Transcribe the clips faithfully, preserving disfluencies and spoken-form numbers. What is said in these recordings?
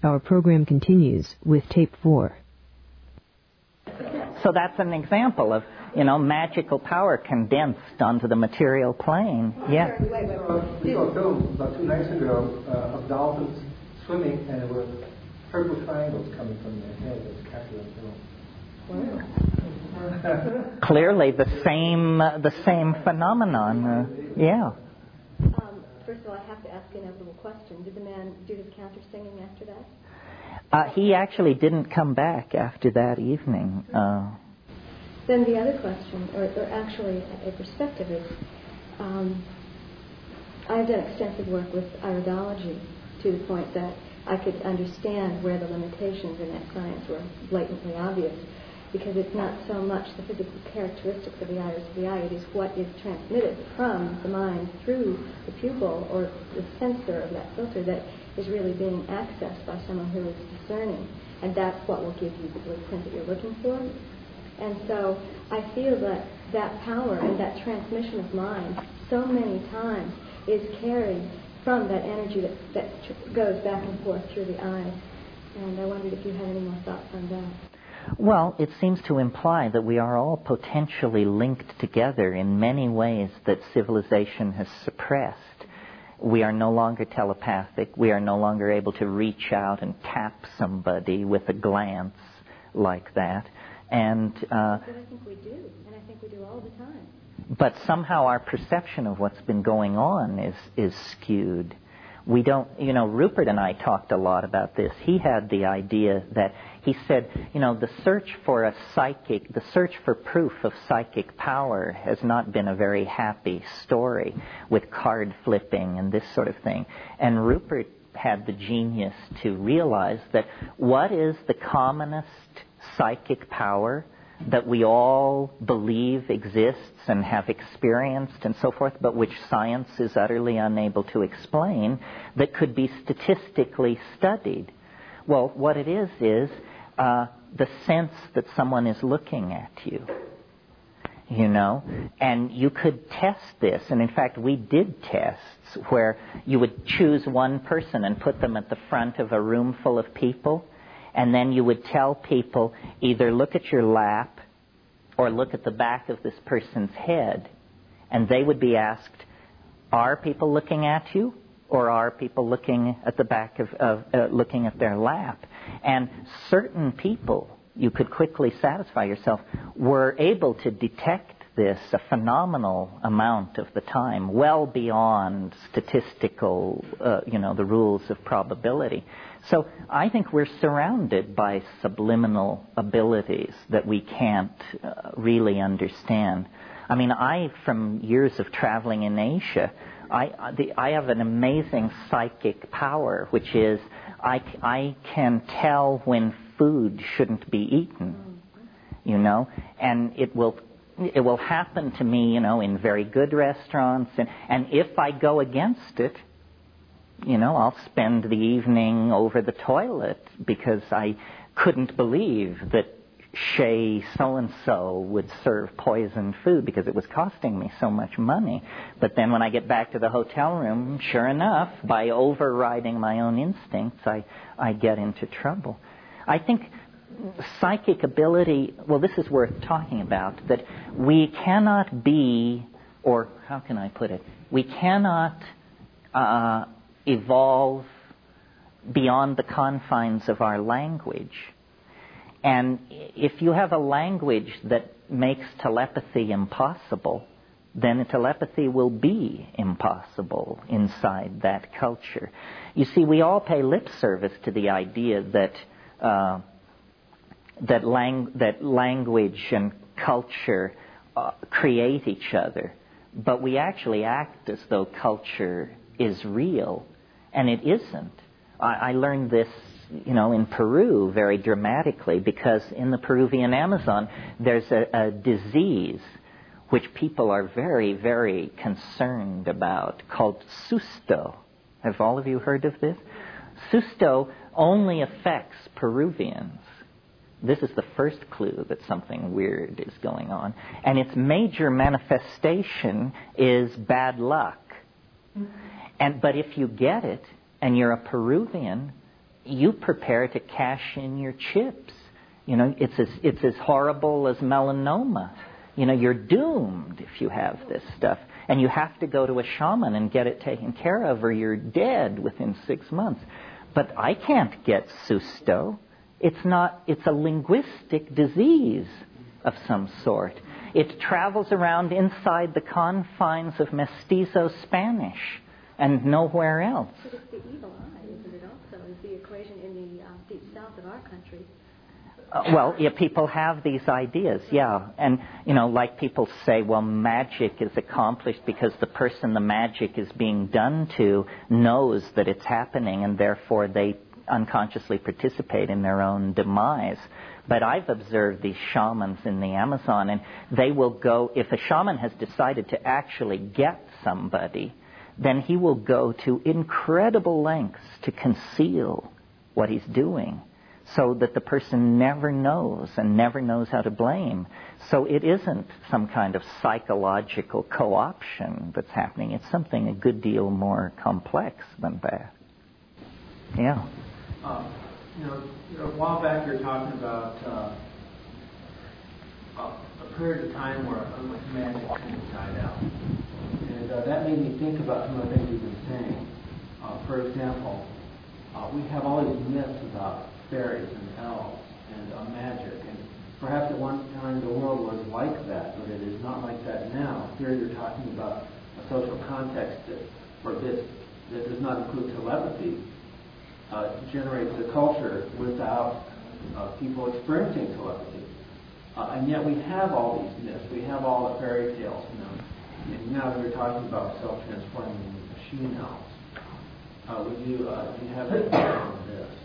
Our program continues with tape four. So that's an example of, you know, magical power condensed onto the material plane. Yeah. Wait, wait, wait. Uh, video film about two nights ago uh, of dolphins swimming, and there were purple triangles coming from their head. It was captured on film. Clearly, the same uh, the same phenomenon. Uh, yeah. Um, first of all, I have to ask an inevitable question. Did the man do his counter singing after that? Uh, he actually didn't come back after that evening. Uh, then the other question, or, or actually a perspective, is um, I've done extensive work with iridology to the point that I could understand where the limitations in that science were blatantly obvious, because it's not so much the physical characteristics of the iris of the eye, it is what is transmitted from the mind through the pupil or the sensor of that filter that is really being accessed by someone who is discerning, and that's what will give you the blueprint that you're looking for. And so I feel that that power and that transmission of mind so many times is carried from that energy that, that tr- goes back and forth through the eyes. And I wondered if you had any more thoughts on that. Well, it seems to imply that we are all potentially linked together in many ways that civilization has suppressed. We are no longer telepathic. We are no longer able to reach out and tap somebody with a glance like that. And uh, but I think we do, and I think we do all the time. But somehow our perception of what's been going on is is skewed. We don't, you know, Rupert and I talked a lot about this. He had the idea that, he said, you know, the search for a psychic, the search for proof of psychic power has not been a very happy story with card flipping and this sort of thing. And Rupert had the genius to realize that what is the commonest psychic power that we all believe exists and have experienced and so forth, but which science is utterly unable to explain, that could be statistically studied. Well, what it is is uh, the sense that someone is looking at you, you know, and you could test this. And in fact, we did tests where you would choose one person and put them at the front of a room full of people, and then you would tell people either look at your lap or look at the back of this person's head, and they would be asked, are people looking at you, or are people looking at the back of, of uh, looking at their lap? And certain people, you could quickly satisfy yourself, were able to detect this a phenomenal amount of the time, well beyond statistical, uh, you know, the rules of probability. So I think we're surrounded by subliminal abilities that we can't uh, really understand. I mean, I, from years of traveling in Asia, I, the, I have an amazing psychic power, which is I, I can tell when food shouldn't be eaten, you know, and it will it will happen to me, you know, in very good restaurants, and, and if I go against it, you know, I'll spend the evening over the toilet because I couldn't believe that Chez so-and-so would serve poisoned food because it was costing me so much money. But then when I get back to the hotel room, sure enough, by overriding my own instincts, I, I get into trouble. I think psychic ability, well, this is worth talking about, that we cannot be, or how can I put it, we cannot uh, evolve beyond the confines of our language. And if you have a language that makes telepathy impossible, then telepathy will be impossible inside that culture. You see, we all pay lip service to the idea that uh, that, lang- that language and culture uh, create each other, but we actually act as though culture is real, and it isn't. I, I learned this, you know, in Peru very dramatically, because in the Peruvian Amazon there's a, a disease which people are very, very concerned about called susto. Have all of you heard of this? Susto only affects Peruvians. This is the first clue that something weird is going on. And its major manifestation is bad luck. And but if you get it and you're a Peruvian, you prepare to cash in your chips. You know, it's as, it's as horrible as melanoma. You know, you're doomed if you have this stuff. And you have to go to a shaman and get it taken care of, or you're dead within six months. But I can't get susto. It's not, it's a linguistic disease of some sort. It travels around inside the confines of mestizo Spanish and nowhere else. But it's the evil eye, isn't it also? Is the equation in the uh, deep south of our country? Uh, well, yeah, people have these ideas, yeah. And, you know, like people say, well, magic is accomplished because the person the magic is being done to knows that it's happening, and therefore they unconsciously participate in their own demise. But I've observed these shamans in the Amazon, and they will go, if a shaman has decided to actually get somebody, then he will go to incredible lengths to conceal what he's doing, so that the person never knows and never knows how to blame. So it isn't some kind of psychological co-option that's happening. It's something a good deal more complex than that. Yeah. Uh, you know, you know, a while back you were talking about uh, a period of time where unlike magic kind of died out. And uh, that made me think about some of the things you've been saying. Uh, for example, uh, we have all these myths about fairies and elves and uh, magic, and perhaps at one time the world was like that, but it is not like that now. Here you're talking about a social context that forbids, that does not include telepathy, uh, generates a culture without uh, people experiencing telepathy. Uh, and yet we have all these myths, we have all the fairy tales, you know. And now you're talking about self-transforming machine elves. Uh, would you, uh, do you have any thoughts on this?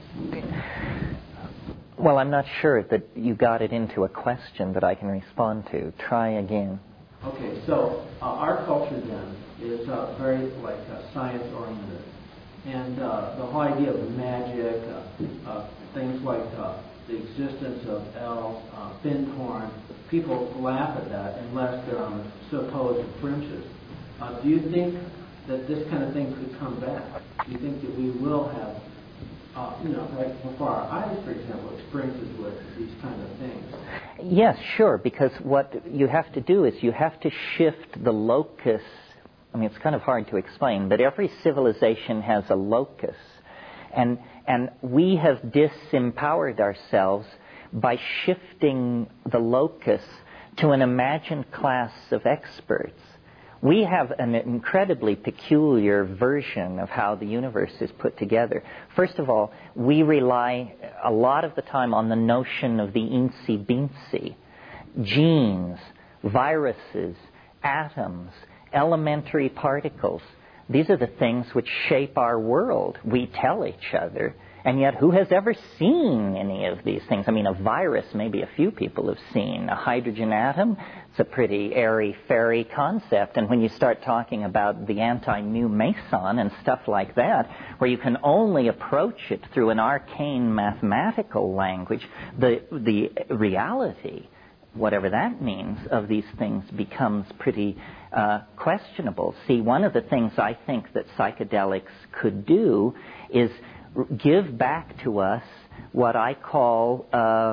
Well, I'm not sure that you got it into a question that I can respond to. Try again. Okay, so uh, our culture then is uh, very like uh, science-oriented, and uh, the whole idea of magic, uh, uh, things like uh, the existence of elves, uh, Fincorn, people laugh at that unless they're on supposed fringes. Uh, do you think that this kind of thing could come back? Do you think that we will have Uh, you know, like before our eyes, for example, experiences with these kind of things? Yes, sure, because what you have to do is you have to shift the locus. I mean, it's kind of hard to explain, but every civilization has a locus. And, and we have disempowered ourselves by shifting the locus to an imagined class of experts. We have an incredibly peculiar version of how the universe is put together. First of all, we rely a lot of the time on the notion of the eensy-beensy. Genes, viruses, atoms, elementary particles. These are the things which shape our world. We tell each other. And yet, who has ever seen any of these things? I mean, a virus, maybe a few people have seen. A hydrogen atom, it's a pretty airy-fairy concept. And when you start talking about the anti-mu meson and stuff like that, where you can only approach it through an arcane mathematical language, the the reality, whatever that means, of these things becomes pretty uh, questionable. See, one of the things I think that psychedelics could do is give back to us what I call uh,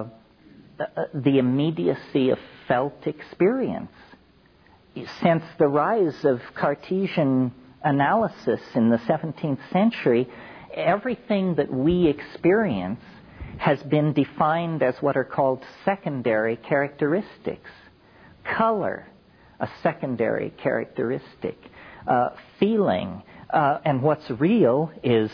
the immediacy of felt experience. Since the rise of Cartesian analysis in the seventeenth century, everything that we experience has been defined as what are called secondary characteristics. Color, a secondary characteristic. Uh, feeling, uh, and what's real is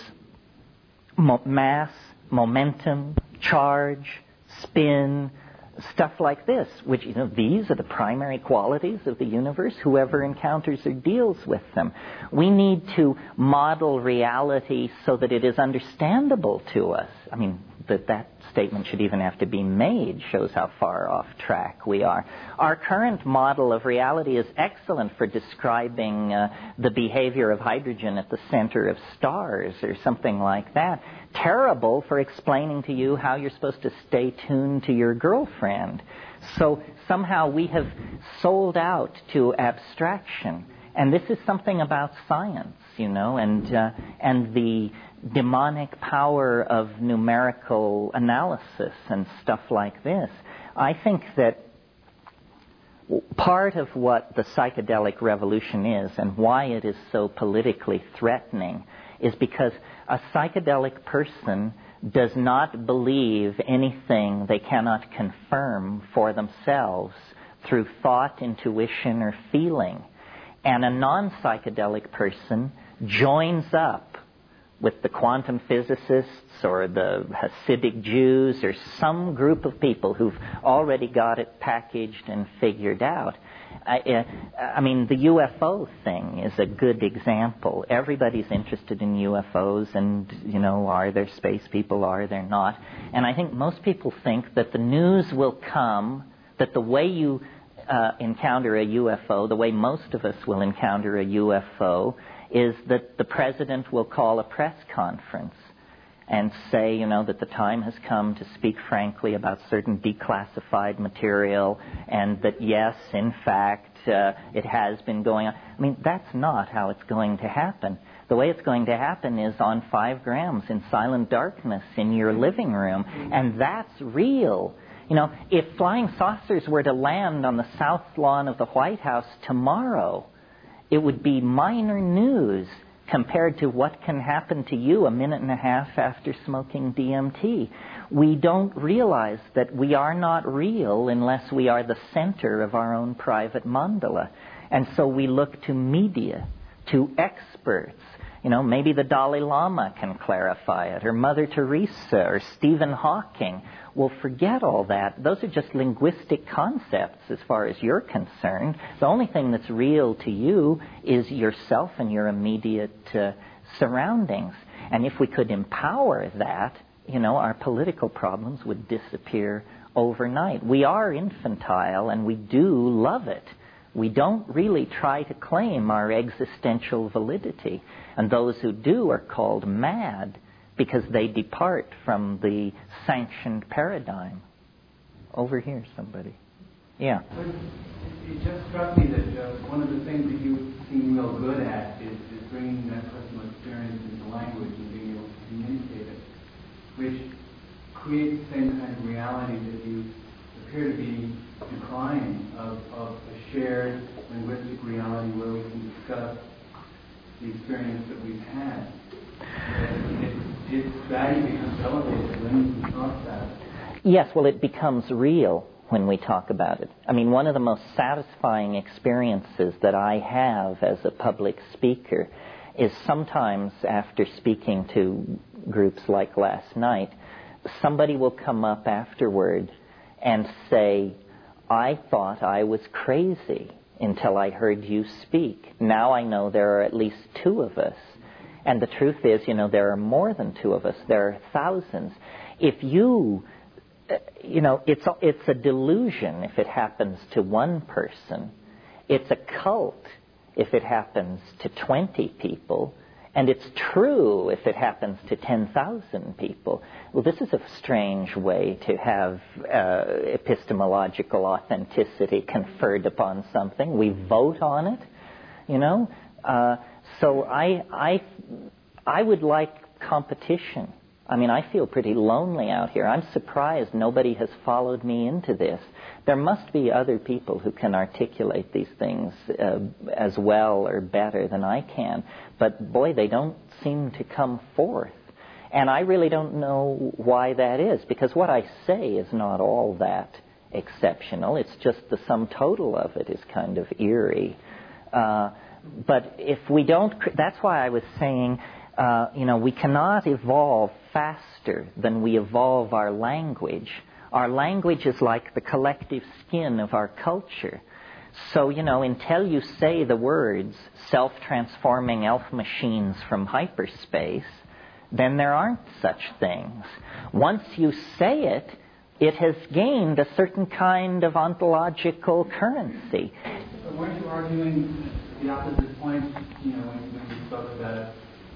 Mo- mass, momentum, charge, spin, stuff like this, which, you know, these are the primary qualities of the universe. Whoever encounters or deals with them. We need to model reality so that it is understandable to us. I mean, that that statement should even have to be made shows how far off track we are. Our current model of reality is excellent for describing uh, the behavior of hydrogen at the center of stars or something like that. Terrible for explaining to you how you're supposed to stay tuned to your girlfriend. So somehow we have sold out to abstraction. And this is something about science, you know, and uh, and the demonic power of numerical analysis and stuff like this. I think that part of what the psychedelic revolution is and why it is so politically threatening is because a psychedelic person does not believe anything they cannot confirm for themselves through thought, intuition, or feeling. And a non-psychedelic person joins up with the quantum physicists or the Hasidic Jews or some group of people who've already got it packaged and figured out. I, I mean, the U F O thing is a good example. Everybody's interested in U F Os and, you know, are there space people, are there not? And I think most people think that the news will come, that the way you uh, encounter a U F O, the way most of us will encounter a U F O, is that the president will call a press conference and say, you know, that the time has come to speak frankly about certain declassified material and that, yes, in fact, uh, it has been going on. I mean, that's not how it's going to happen. The way it's going to happen is on five grams in silent darkness in your living room, and that's real. You know, if flying saucers were to land on the south lawn of the White House tomorrow, it would be minor news compared to what can happen to you a minute and a half after smoking D M T. We don't realize that we are not real unless we are the center of our own private mandala. And so we look to media, to experts. You know, maybe the Dalai Lama can clarify it, or Mother Teresa, or Stephen Hawking. Well, forget all that. Those are just linguistic concepts as far as you're concerned. The only thing that's real to you is yourself and your immediate uh, surroundings. And if we could empower that, you know, our political problems would disappear overnight. We are infantile, and we do love it. We don't really try to claim our existential validity. And those who do are called mad because they depart from the sanctioned paradigm. Over here, somebody. Yeah. But it just struck me that uh, one of the things that you seem real good at is, is bringing that personal experience into language and being able to communicate it, which creates the same kind of reality that you appear to be decrying of, of a shared linguistic reality where we can discuss the experience that we've had. And it, its value becomes elevated when we talk about it. Yes, well, it becomes real when we talk about it. I mean, one of the most satisfying experiences that I have as a public speaker is sometimes after speaking to groups like last night, somebody will come up afterward and say, I thought I was crazy until I heard you speak. Now I know there are at least two of us. And the truth is, you know, there are more than two of us. There are thousands. If you, you know, it's a, it's a delusion if it happens to one person. It's a cult if it happens to twenty people. And it's true if it happens to ten thousand people. Well, this is a strange way to have uh, epistemological authenticity conferred upon something. We vote on it, you know. Uh, so I, I, I would like competition. I mean, I feel pretty lonely out here. I'm surprised nobody has followed me into this. There must be other people who can articulate these things uh, as well or better than I can. But, boy, they don't seem to come forth. And I really don't know why that is, because what I say is not all that exceptional. It's just the sum total of it is kind of eerie. Uh, but if we don't... That's why I was saying... Uh, you know, we cannot evolve faster than we evolve our language. Our language is like the collective skin of our culture. So, you know, until you say the words self-transforming elf machines from hyperspace, then there aren't such things. Once you say it, it has gained a certain kind of ontological currency. But weren't you arguing the opposite point, you know, when, when you spoke about it?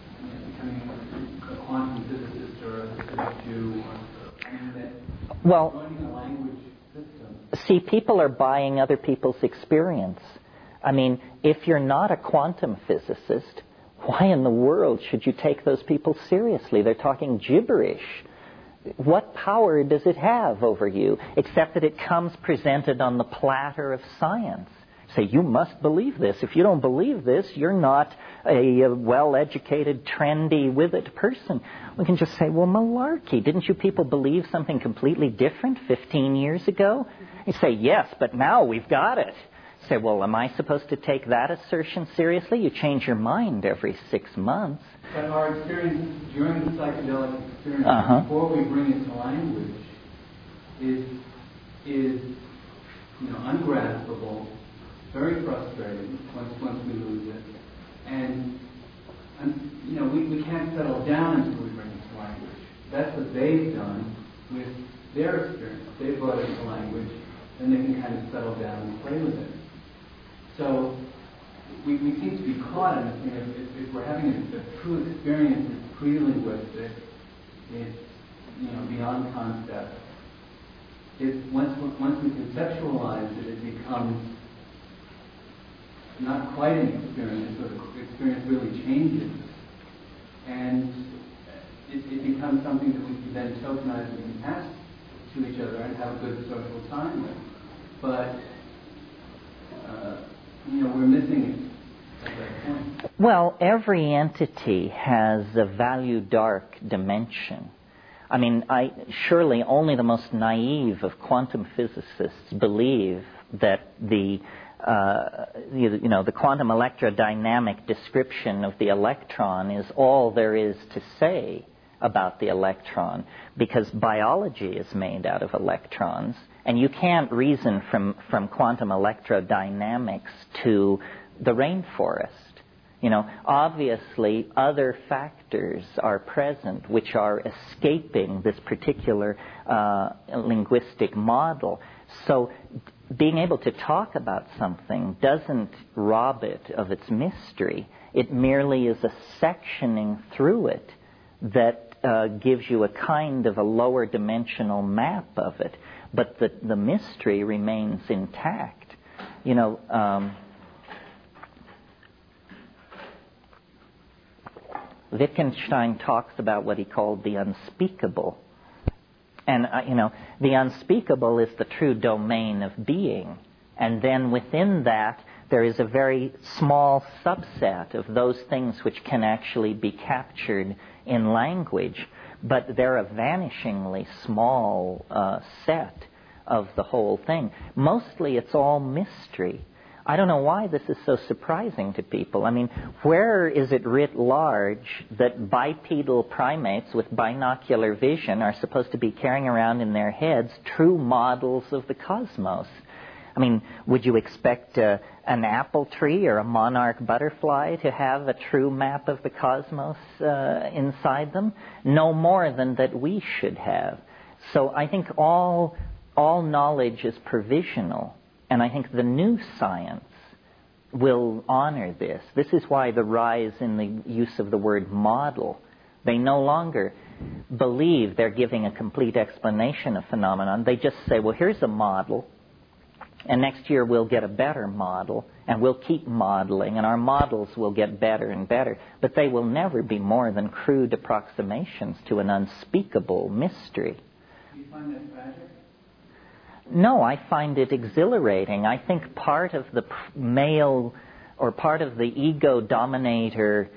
Becoming a quantum physicist or a Hasidic Jew, or, I mean, that well, joining a language system. See, people are buying other people's experience. I mean, if you're not a quantum physicist, why in the world should you take those people seriously? They're talking gibberish. What power does it have over you, except that it comes presented on the platter of science? Say, you must believe this. If you don't believe this, you're not a, a well-educated, trendy, with it person. We can just say, well, malarkey. Didn't you people believe something completely different fifteen years ago? You say, yes, but now we've got it. Say, well, am I supposed to take that assertion seriously? You change your mind every six months. But our experience during the psychedelic experience, uh-huh. before we bring it to language, is, is you know, ungraspable, very frustrating once once we lose it, and, and you know we, we can't settle down until we bring it to language. That's what they've done with their experience. They brought it to language, then they can kind of settle down and play with it. So we, we seem to be caught in this thing. If, if we're having a, a true experience, it's pre-linguistic, it's you know beyond concept. It once once we conceptualize it, it becomes not quite an experience, or the experience really changes, and it, it becomes something that we can then tokenize and can pass to each other and have a good social time with. But uh, you know, we're missing it at that point. Well, every entity has a value dark dimension. I mean, I surely only the most naive of quantum physicists believe that the Uh, you, you know, the quantum electrodynamic description of the electron is all there is to say about the electron, because biology is made out of electrons, and you can't reason from, from quantum electrodynamics to the rainforest. You know, obviously other factors are present which are escaping this particular uh, linguistic model. So being able to talk about something doesn't rob it of its mystery. It merely is a sectioning through it that uh, gives you a kind of a lower dimensional map of it. But the, the mystery remains intact. You know, um, Wittgenstein talks about what he called the unspeakable. And, uh, you know, the unspeakable is the true domain of being. And then within that, there is a very small subset of those things which can actually be captured in language. But they're a vanishingly small uh, set of the whole thing. Mostly it's all mystery. I don't know why this is so surprising to people. I mean, where is it writ large that bipedal primates with binocular vision are supposed to be carrying around in their heads true models of the cosmos? I mean, would you expect uh, an apple tree or a monarch butterfly to have a true map of the cosmos uh, inside them? No more than that we should have. So I think all all knowledge is provisional. And I think the new science will honor this. This is why the rise in the use of the word model. They no longer believe they're giving a complete explanation of phenomenon. They just say, well, here's a model, and next year we'll get a better model, and we'll keep modeling, and our models will get better and better. But they will never be more than crude approximations to an unspeakable mystery. Do you find that tragic? No, I find it exhilarating. I think part of the male or part of the ego dominator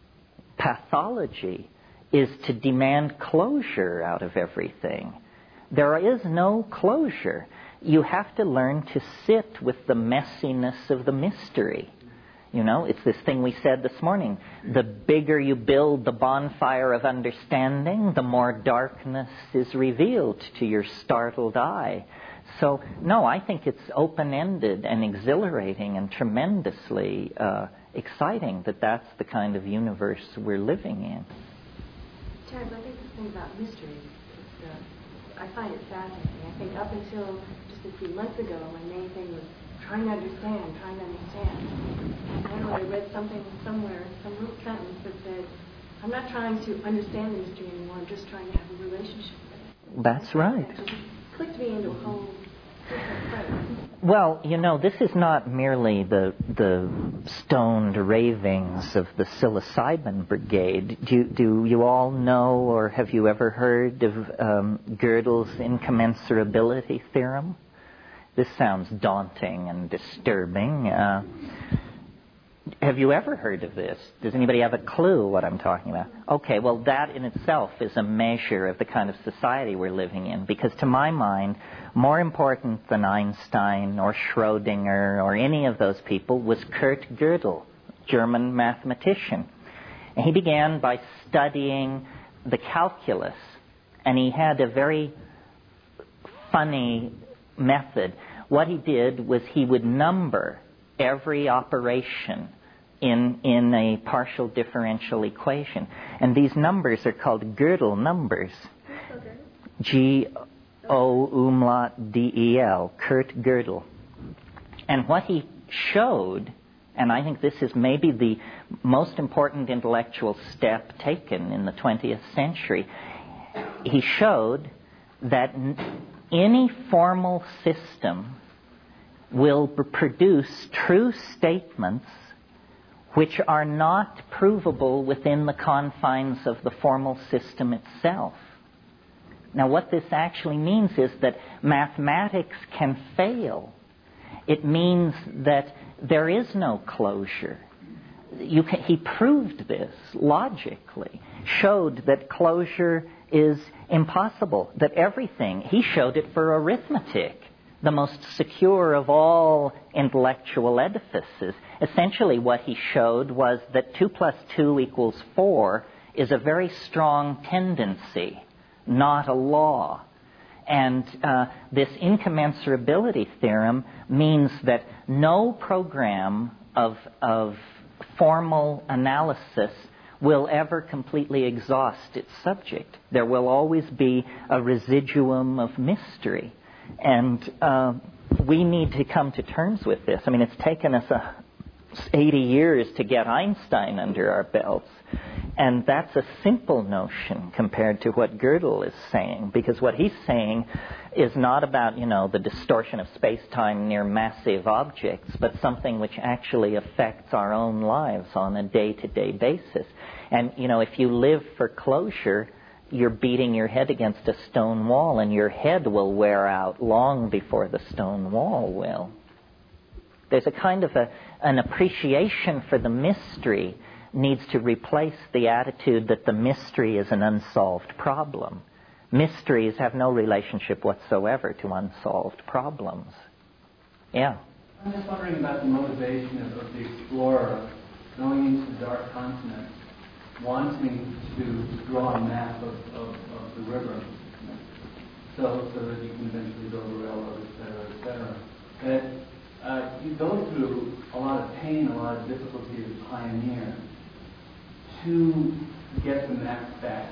pathology is to demand closure out of everything. There is no closure. You have to learn to sit with the messiness of the mystery. You know, it's this thing we said this morning. The bigger you build the bonfire of understanding, the more darkness is revealed to your startled eye. So, no, I think it's open-ended and exhilarating and tremendously uh, exciting that that's the kind of universe we're living in. Terence, I think the thing about mystery is, uh, I find it fascinating. I think up until just a few months ago, my main thing was trying to understand, trying to understand. And then I read something somewhere, some little sentence that said, I'm not trying to understand the mystery anymore, I'm just trying to have a relationship with it. That's right. It just clicked me into a whole different place. Well, you know, this is not merely the the stoned ravings of the psilocybin brigade. Do, do you all know, or have you ever heard of um, Gödel's incommensurability theorem? This sounds daunting and disturbing. Uh, have you ever heard of this? Does anybody have a clue what I'm talking about? Okay, well, that in itself is a measure of the kind of society we're living in, because to my mind, more important than Einstein or Schrödinger or any of those people was Kurt Gödel, German mathematician. And he began by studying the calculus, and he had a very funny method. What he did was he would number every operation in in a partial differential equation. And these numbers are called Gödel numbers. G O umlaut D E L, Kurt Gödel. And what he showed, and I think this is maybe the most important intellectual step taken in the twentieth century, he showed that any formal system will produce true statements which are not provable within the confines of the formal system itself. Now, what this actually means is that mathematics can fail. It means that there is no closure. You can, he proved this logically, showed that closure is impossible, that everything, he showed it for arithmetic, the most secure of all intellectual edifices. Essentially what he showed was that two plus two equals four is a very strong tendency, not a law. And uh, this incommensurability theorem means that no program of, of formal analysis will ever completely exhaust its subject. There will always be a residuum of mystery. And uh, we need to come to terms with this. I mean, it's taken us uh, eighty years to get Einstein under our belts. And that's a simple notion compared to what Gödel is saying, because what he's saying is not about, you know, the distortion of space-time near massive objects, but something which actually affects our own lives on a day-to-day basis. And, you know, if you live for closure, you're beating your head against a stone wall, and your head will wear out long before the stone wall will. There's a kind of a, an appreciation for the mystery needs to replace the attitude that the mystery is an unsolved problem. Mysteries have no relationship whatsoever to unsolved problems. Yeah? I'm just wondering about the motivation of, of the explorer going into the dark continent, wanting to draw a map of, of, of the river, so, so that you can eventually build a railroad, et cetera, et cetera. That uh, you go through a lot of pain, a lot of difficulty as a pioneer to get the map back.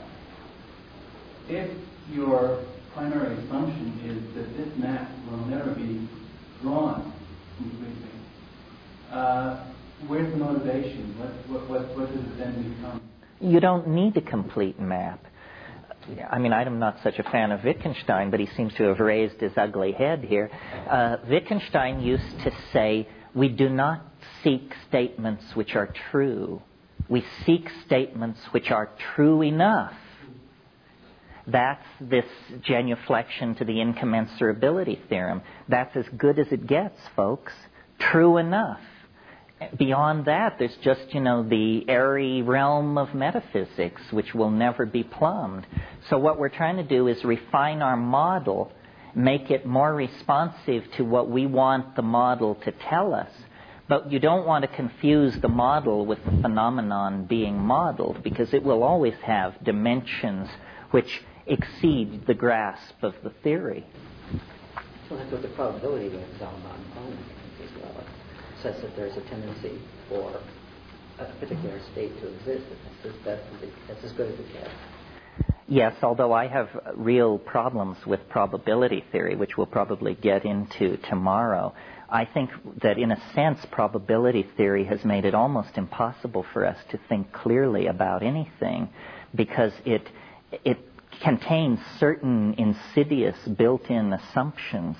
If your primary assumption is that this map will never be drawn completely, uh, where's the motivation? What, what, what, what does it then become? You don't need a complete map. I mean, I'm not such a fan of Wittgenstein, but he seems to have raised his ugly head here. Uh, Wittgenstein used to say, we do not seek statements which are true. We seek statements which are true enough. That's this genuflection to the incommensurability theorem. That's as good as it gets, folks. True enough. Beyond that, there's just, you know, the airy realm of metaphysics, which will never be plumbed. So what we're trying to do is refine our model, make it more responsive to what we want the model to tell us. But you don't want to confuse the model with the phenomenon being modeled, because it will always have dimensions which exceed the grasp of the theory. Well, that's what the probability of Zalman as well. It says that there's a tendency for a particular state to exist. That's as, best as, it, that's as good as it gets. Yes, although I have real problems with probability theory, which we'll probably get into tomorrow. I think that in a sense, probability theory has made it almost impossible for us to think clearly about anything, because it it contains certain insidious built-in assumptions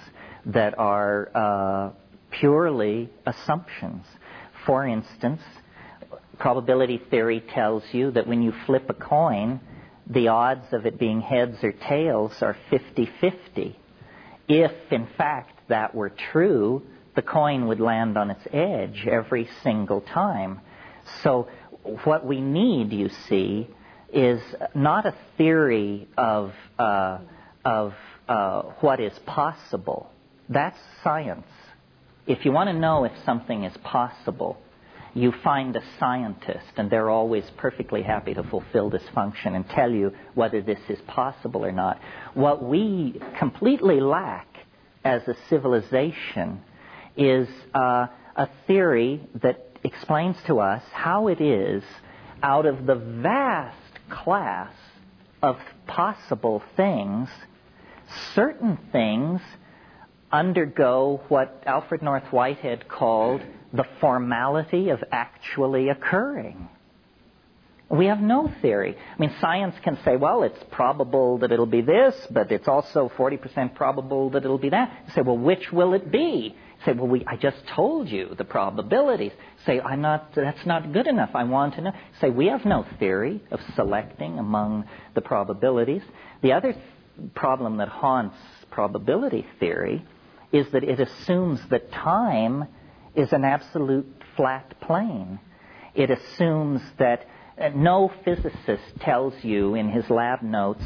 that are uh, purely assumptions. For instance, probability theory tells you that when you flip a coin, the odds of it being heads or tails are fifty-fifty. If, in fact, that were true, the coin would land on its edge every single time. So what we need, you see, is not a theory of uh, of uh, what is possible. That's science. If you want to know if something is possible, you find a scientist, and they're always perfectly happy to fulfill this function and tell you whether this is possible or not. What we completely lack as a civilization is uh, a theory that explains to us how it is, out of the vast class of possible things, certain things undergo what Alfred North Whitehead called the formality of actually occurring. We have no theory. I mean, science can say, well, it's probable that it'll be this, but it's also forty percent probable that it'll be that. You say, well, which will it be? You say, well, we, I just told you the probabilities. Say, I'm not, that's not good enough. I want to know. Say, we have no theory of selecting among the probabilities. The other th- problem that haunts probability theory is that it assumes that time is an absolute flat plane. It assumes that uh, no physicist tells you in his lab notes,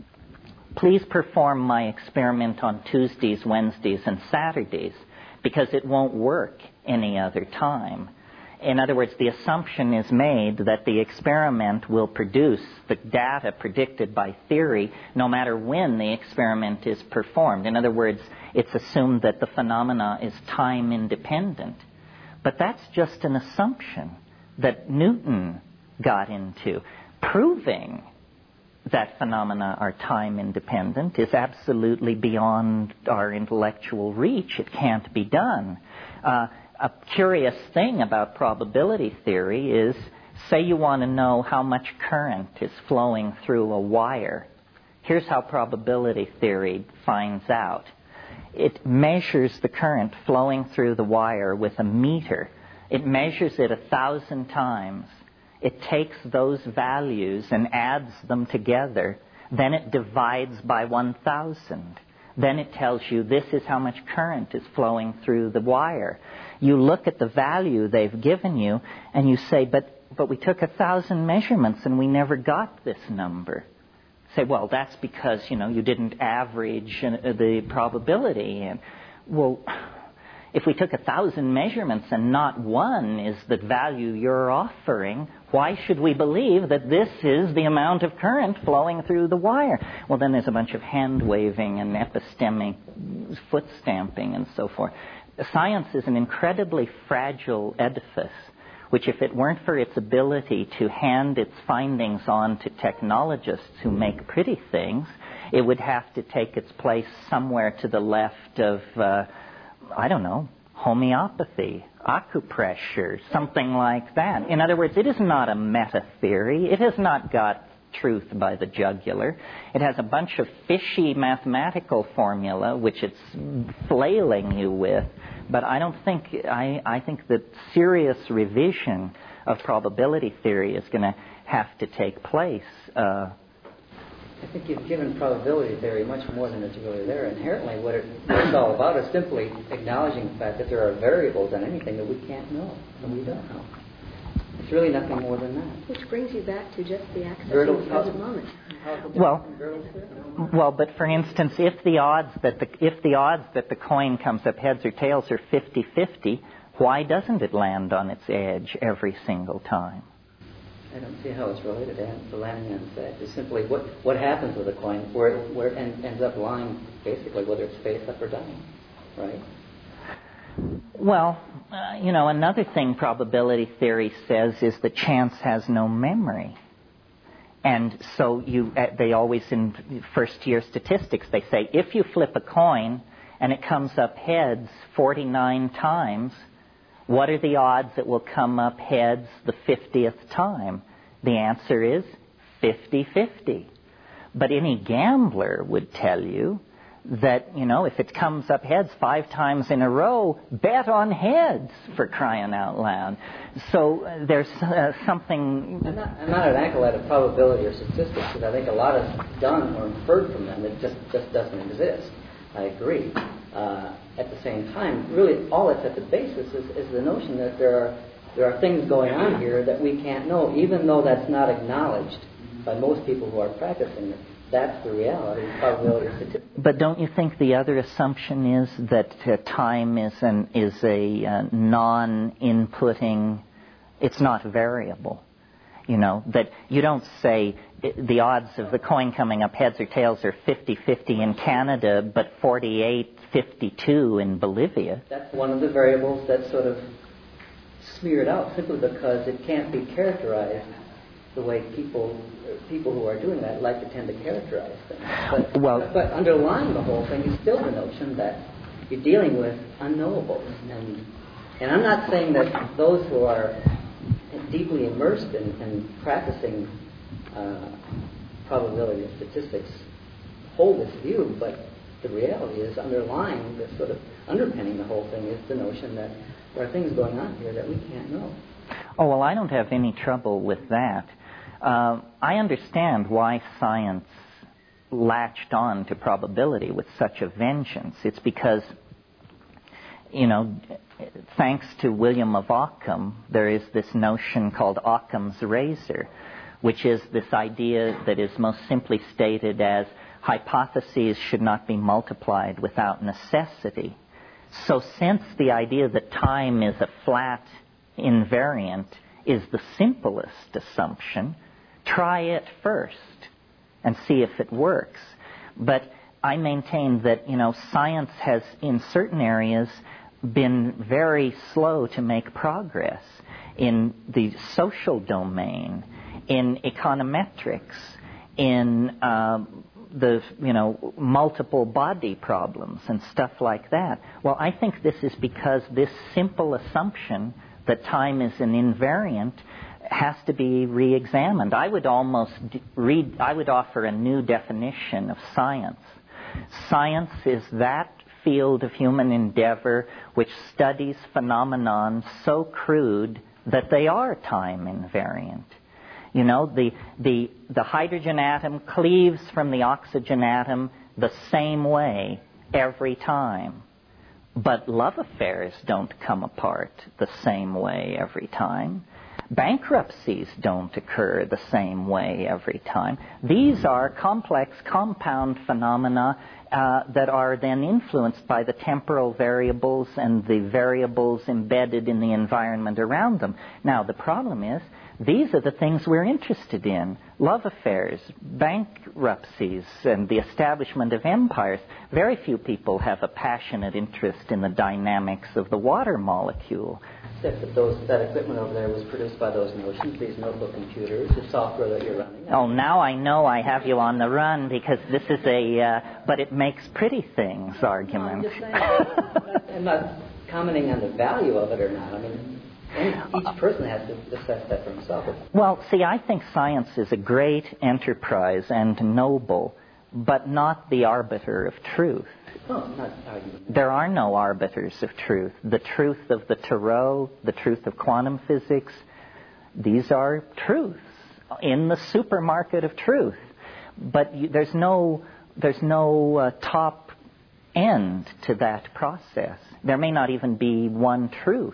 please perform my experiment on Tuesdays, Wednesdays, and Saturdays, because it won't work any other time. In other words, the assumption is made that the experiment will produce the data predicted by theory no matter when the experiment is performed. In other words, it's assumed that the phenomena is time independent. But that's just an assumption that Newton got into. Proving that phenomena are time independent is absolutely beyond our intellectual reach. It can't be done. Uh, a curious thing about probability theory is, say you want to know how much current is flowing through a wire. Here's how probability theory finds out. It measures the current flowing through the wire with a meter. It measures it a thousand times. It takes those values and adds them together. Then it divides by one thousand. Then it tells you this is how much current is flowing through the wire. You look at the value they've given you and you say, but, but we took a thousand measurements and we never got this number. Say, well, that's because, you know, you didn't average the probability. And, well, if we took a thousand measurements and not one is the value you're offering, why should we believe that this is the amount of current flowing through the wire? Well, then there's a bunch of hand-waving and epistemic foot stamping and so forth. Science is an incredibly fragile edifice, which if it weren't for its ability to hand its findings on to technologists who make pretty things, it would have to take its place somewhere to the left of, uh, I don't know, homeopathy, acupressure, something like that. In other words, it is not a meta-theory. It has not got truth by the jugular. It has a bunch of fishy mathematical formula which it's flailing you with. But I don't think, I, I think that serious revision of probability theory is going to have to take place. Uh, I think you've given probability theory much more than it's really there. Inherently, what, it, what it's all about is simply acknowledging the fact that there are variables in anything that we can't know, and we don't know. It's really nothing more than that. Which brings you back to just the access Girdle, in the present moment. Well, well, but for instance, if the odds that the if the odds that the coin comes up heads or tails are fifty-fifty, why doesn't it land on its edge every single time? I don't see how it's related to landing on its edge. It's simply what what happens with a coin, where where it ends up lying, basically, whether it's face up or down, right? Well, uh, you know, another thing probability theory says is that chance has no memory. And so you, uh, they always, in first-year statistics, they say, if you flip a coin and it comes up heads forty-nine times, what are the odds it will come up heads the fiftieth time? The answer is fifty-fifty. But any gambler would tell you that, you know, if it comes up heads five times in a row, bet on heads, for crying out loud. So uh, there's uh, something... I'm not, I'm not an acolyte of probability or statistics, because I think a lot is done or inferred from them that just, just doesn't exist. I agree. Uh, at the same time, really all that's at the basis is, is the notion that there are, there are things going on here that we can't know, even though that's not acknowledged by most people who are practicing it. That's the reality, probability or statistics. But don't you think the other assumption is that uh, time is an is a uh, non-inputting, it's not variable? You know, that you don't say the odds of the coin coming up heads or tails are fifty-fifty in Canada, but forty-eight fifty-two in Bolivia. That's one of the variables that's sort of smeared out simply because it can't be characterized the way people people who are doing that like to tend to characterize things. But, well, but underlying the whole thing is still the notion that you're dealing with unknowables. And, and I'm not saying that those who are deeply immersed in, in practicing uh, probability and statistics hold this view, but the reality is underlying, the sort of underpinning the whole thing is the notion that there are things going on here that we can't know. Oh, well, I don't have any trouble with that. Uh, I understand why science latched on to probability with such a vengeance. It's because, you know, thanks to William of Ockham, there is this notion called Occam's razor, which is this idea that is most simply stated as hypotheses should not be multiplied without necessity. So since the idea that time is a flat invariant is the simplest assumption, try it first and see if it works. But I maintain that, you know, science has in certain areas been very slow to make progress in the social domain, in econometrics, in uh, the, you know, multiple body problems and stuff like that. Well, I think this is because this simple assumption that time is an invariant has to be re-examined. I would almost read, I would offer a new definition of science. Science is that field of human endeavor which studies phenomenon so crude that they are time invariant. You know, the, the, the hydrogen atom cleaves from the oxygen atom the same way every time. But love affairs don't come apart the same way every time. Bankruptcies don't occur the same way every time. These are complex, compound phenomena uh, that are then influenced by the temporal variables and the variables embedded in the environment around them. Now, the problem is, these are the things we're interested in. Love affairs, bankruptcies, and the establishment of empires. Very few people have a passionate interest in the dynamics of the water molecule. Except that those, that equipment over there was produced by those notions, these notebook computers, the software that you're running. Oh, now I know I have you on the run because this is a, uh, but it makes pretty things argument. No, I'm just saying, I'm not commenting on the value of it or not. I mean, each person has to assess that for himself. Well, see, I think science is a great enterprise and noble, but not the arbiter of truth. Oh, not arguing. There are no arbiters of truth. The truth of the Tarot, the truth of quantum physics, these are truths in the supermarket of truth. But you, there's no, there's no uh, top end to that process. There may not even be one truth.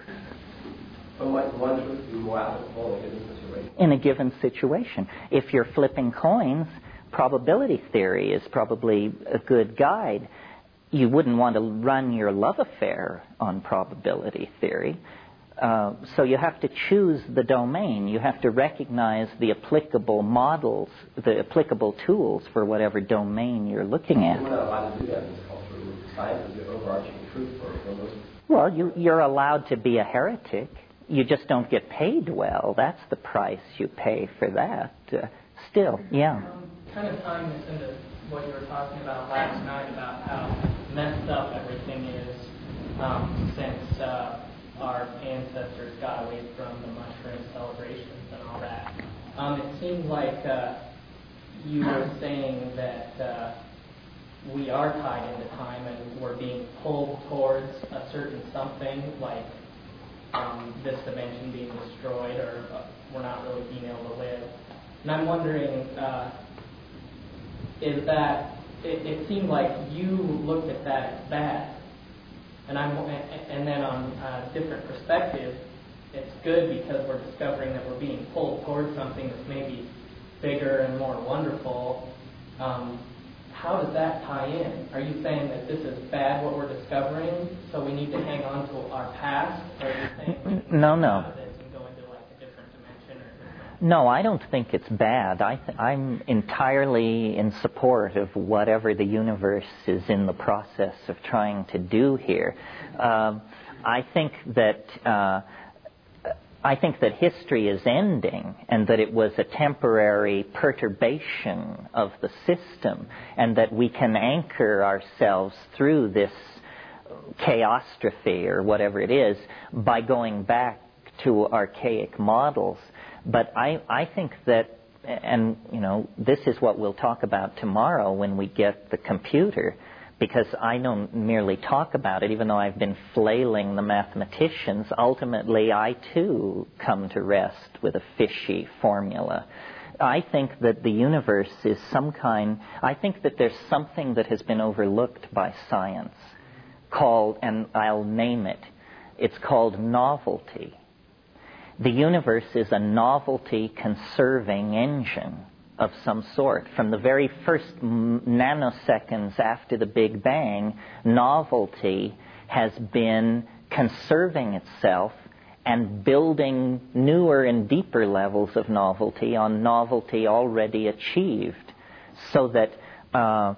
But might one truth be more applicable in a given situation? In a given situation. If you're flipping coins, probability theory is probably a good guide. You wouldn't want to run your love affair on probability theory. Uh, so you have to choose the domain. You have to recognize the applicable models, the applicable tools for whatever domain you're looking at. We're not allowed to do that in this culture. Science is the overarching truth for, for most. Well, you, you're allowed to be a heretic. You just don't get paid well. That's the price you pay for that. Uh, still, yeah. Um, kind of tying this into what you were talking about last night about how messed up everything is um, since uh, our ancestors got away from the mushroom celebrations and all that. Um, it seemed like uh, you were saying that uh, we are tied into time and we're being pulled towards a certain something, like um, this dimension being destroyed, or uh, we're not really being able to live. And I'm wondering, uh, is that, it, it seemed like you looked at that as bad. And I'm, and then on a different perspective, it's good because we're discovering that we're being pulled towards something that's maybe bigger and more wonderful. Um, how does that tie in? Are you saying that this is bad, what we're discovering, so we need to hang on to our past? Or are you saying no, no. and go into like a different dimension? Or No, I don't think it's bad. I th- I'm entirely in support of whatever the universe is in the process of trying to do here. Um, I think that uh, I think that history is ending, and that it was a temporary perturbation of the system, and that we can anchor ourselves through this chaostrophe or whatever it is by going back to archaic models. But I, I think that, and you know, this is what we'll talk about tomorrow when we get the computer, because I don't merely talk about it, even though I've been flailing the mathematicians. Ultimately, I too come to rest with a fishy formula. I think that the universe is some kind, I think that there's something that has been overlooked by science called, and I'll name it, it's called novelty. The universe is a novelty-conserving engine of some sort. From the very first nanoseconds after the Big Bang, novelty has been conserving itself and building newer and deeper levels of novelty on novelty already achieved. So that, uh,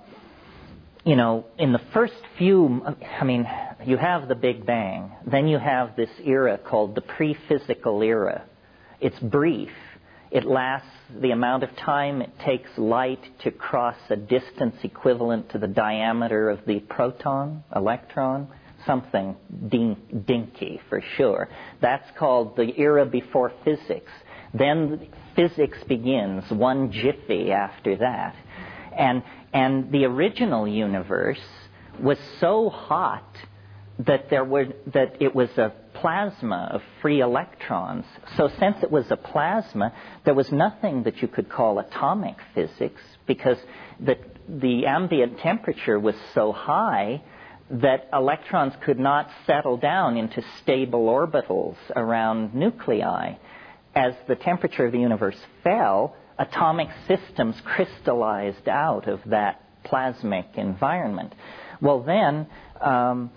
you know, in the first few, I mean, you have the Big Bang, then you have this era called the pre-physical era. It's brief. It lasts the amount of time it takes light to cross a distance equivalent to the diameter of the proton, electron, something din- dinky for sure. That's called the era before physics. Then physics begins one jiffy after that. And, and the original universe was so hot that there were that it was a plasma of free electrons. So since it was a plasma, there was nothing that you could call atomic physics, because the the ambient temperature was so high that electrons could not settle down into stable orbitals around nuclei. As the temperature of the universe fell, atomic systems crystallized out of that plasmic environment. Well, then um,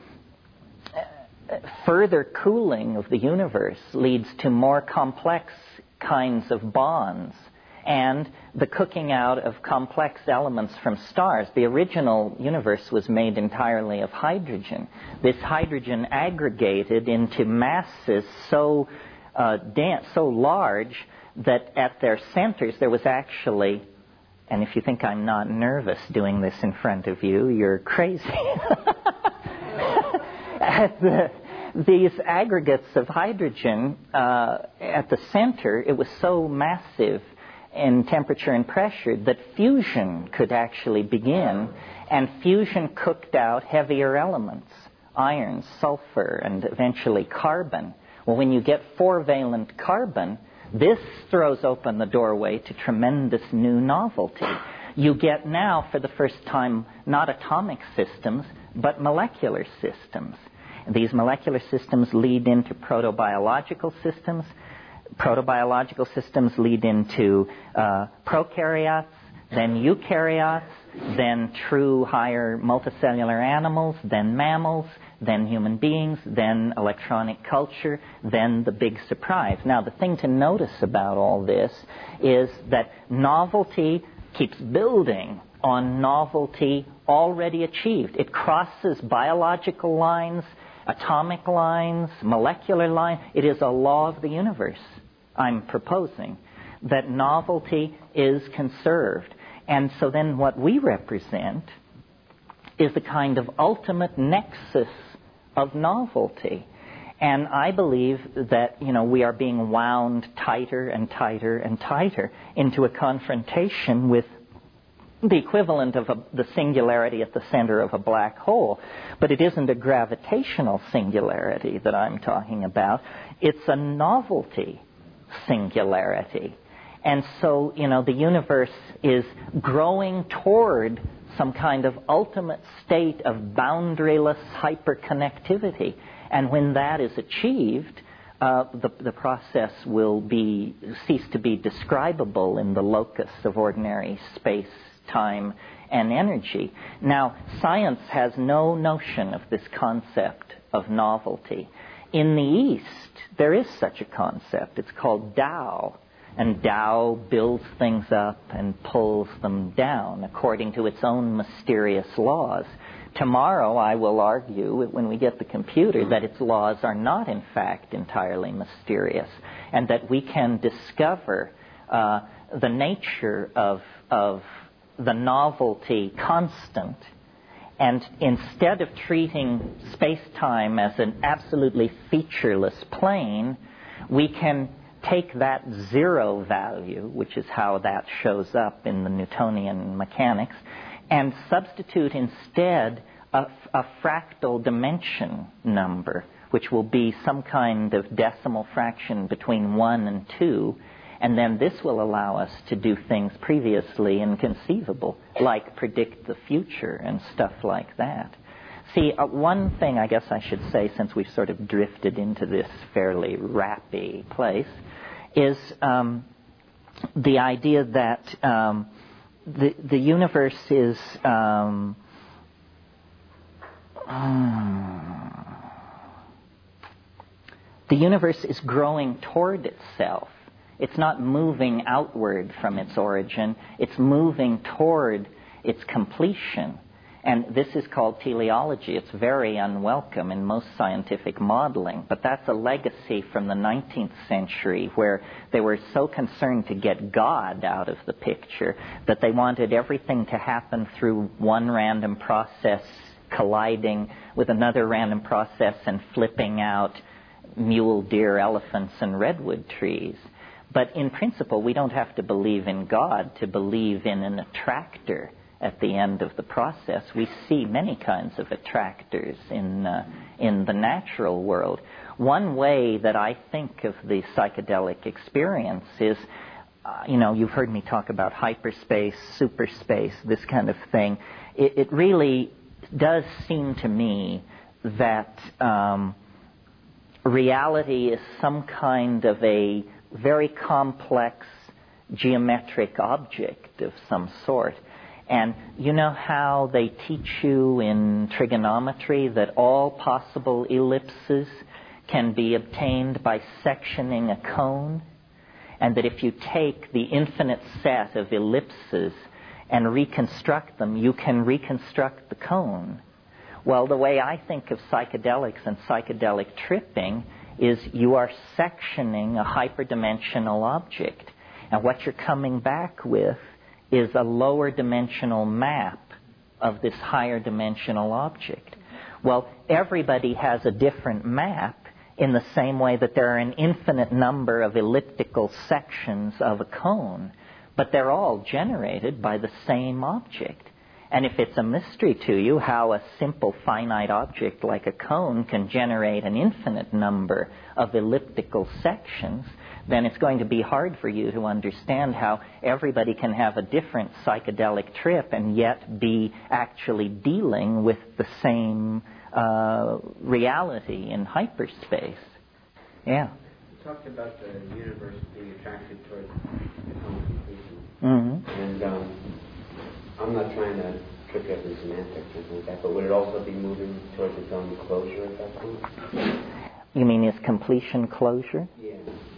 further cooling of the universe leads to more complex kinds of bonds and the cooking out of complex elements from stars. The original universe was made entirely of hydrogen. This hydrogen aggregated into masses so uh, dense, so large that at their centers there was actually, and if you think I'm not nervous doing this in front of you, you're crazy. At the, these aggregates of hydrogen uh, at the center, it was so massive in temperature and pressure that fusion could actually begin, and fusion cooked out heavier elements, iron, sulfur, and eventually carbon. Well, when you get four-valent carbon, this throws open the doorway to tremendous new novelty. You get now, for the first time, not atomic systems, but molecular systems. These molecular systems lead into protobiological systems. Protobiological systems lead into uh, prokaryotes, then eukaryotes, then true higher multicellular animals, then mammals, then human beings, then electronic culture, then the big surprise. Now, the thing to notice about all this is that novelty keeps building on novelty already achieved. It crosses biological lines, atomic lines, molecular lines. It is a law of the universe, I'm proposing, that novelty is conserved. And so then what we represent is the kind of ultimate nexus of novelty. And I believe that, you know, we are being wound tighter and tighter and tighter into a confrontation with the equivalent of a, the singularity at the center of a black hole. But it isn't a gravitational singularity that I'm talking about. It's a novelty singularity. And so, you know, the universe is growing toward some kind of ultimate state of boundaryless hyperconnectivity. And when that is achieved, uh, the, the process will be cease to be describable in the locus of ordinary space, time, and energy. Now, science has no notion of this concept of novelty. In the East, there is such a concept. It's called Tao. And Tao builds things up and pulls them down according to its own mysterious laws. Tomorrow I will argue, when we get the computer, that its laws are not in fact entirely mysterious, and that we can discover uh, the nature of, of the novelty constant. And instead of treating space-time as an absolutely featureless plane, we can take that zero value, which is how that shows up in the Newtonian mechanics, and substitute instead a, a fractal dimension number, which will be some kind of decimal fraction between one and two, and then this will allow us to do things previously inconceivable, like predict the future and stuff like that. See, uh, one thing I guess I should say, since we've sort of drifted into this fairly rappy place, is um, the idea that um, the the universe is um, uh, the universe is growing toward itself. It's not moving outward from its origin. It's moving toward its completion. And this is called teleology. It's very unwelcome in most scientific modeling, but that's a legacy from the nineteenth century, where they were so concerned to get God out of the picture that they wanted everything to happen through one random process colliding with another random process and flipping out mule deer, elephants, and redwood trees. But in principle, we don't have to believe in God to believe in an attractor at the end of the process. We see many kinds of attractors in uh, in the natural world. One way that I think of the psychedelic experience is, uh, you know, you've heard me talk about hyperspace, superspace, this kind of thing. It, it really does seem to me that um, reality is some kind of a very complex geometric object of some sort. And you know how they teach you in trigonometry that all possible ellipses can be obtained by sectioning a cone? And that if you take the infinite set of ellipses and reconstruct them, you can reconstruct the cone. Well, the way I think of psychedelics and psychedelic tripping is you are sectioning a hyperdimensional object. And what you're coming back with is a lower dimensional map of this higher dimensional object. Well, everybody has a different map in the same way that there are an infinite number of elliptical sections of a cone, but they're all generated by the same object. And if it's a mystery to you how a simple finite object like a cone can generate an infinite number of elliptical sections, then it's going to be hard for you to understand how everybody can have a different psychedelic trip and yet be actually dealing with the same uh, reality in hyperspace. Yeah. You talked about the universe being attracted towards its own completion. Mm-hmm. And um, I'm not trying to trick up in semantics or anything like that, but would it also be moving towards its own closure at that point? You mean is completion closure? Yeah.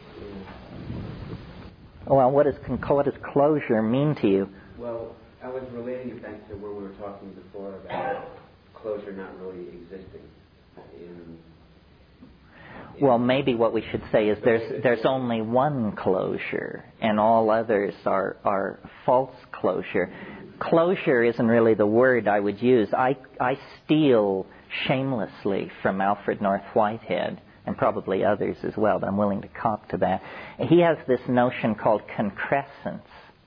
Well, what, is, what does closure mean to you? Well, I was relating it back to where we were talking before about closure not really existing. In, in well, maybe what we should say is there's there's only one closure, and all others are, are false closure. Closure isn't really the word I would use. I, I steal shamelessly from Alfred North Whitehead, and probably others as well, but I'm willing to cop to that. He has this notion called concrescence.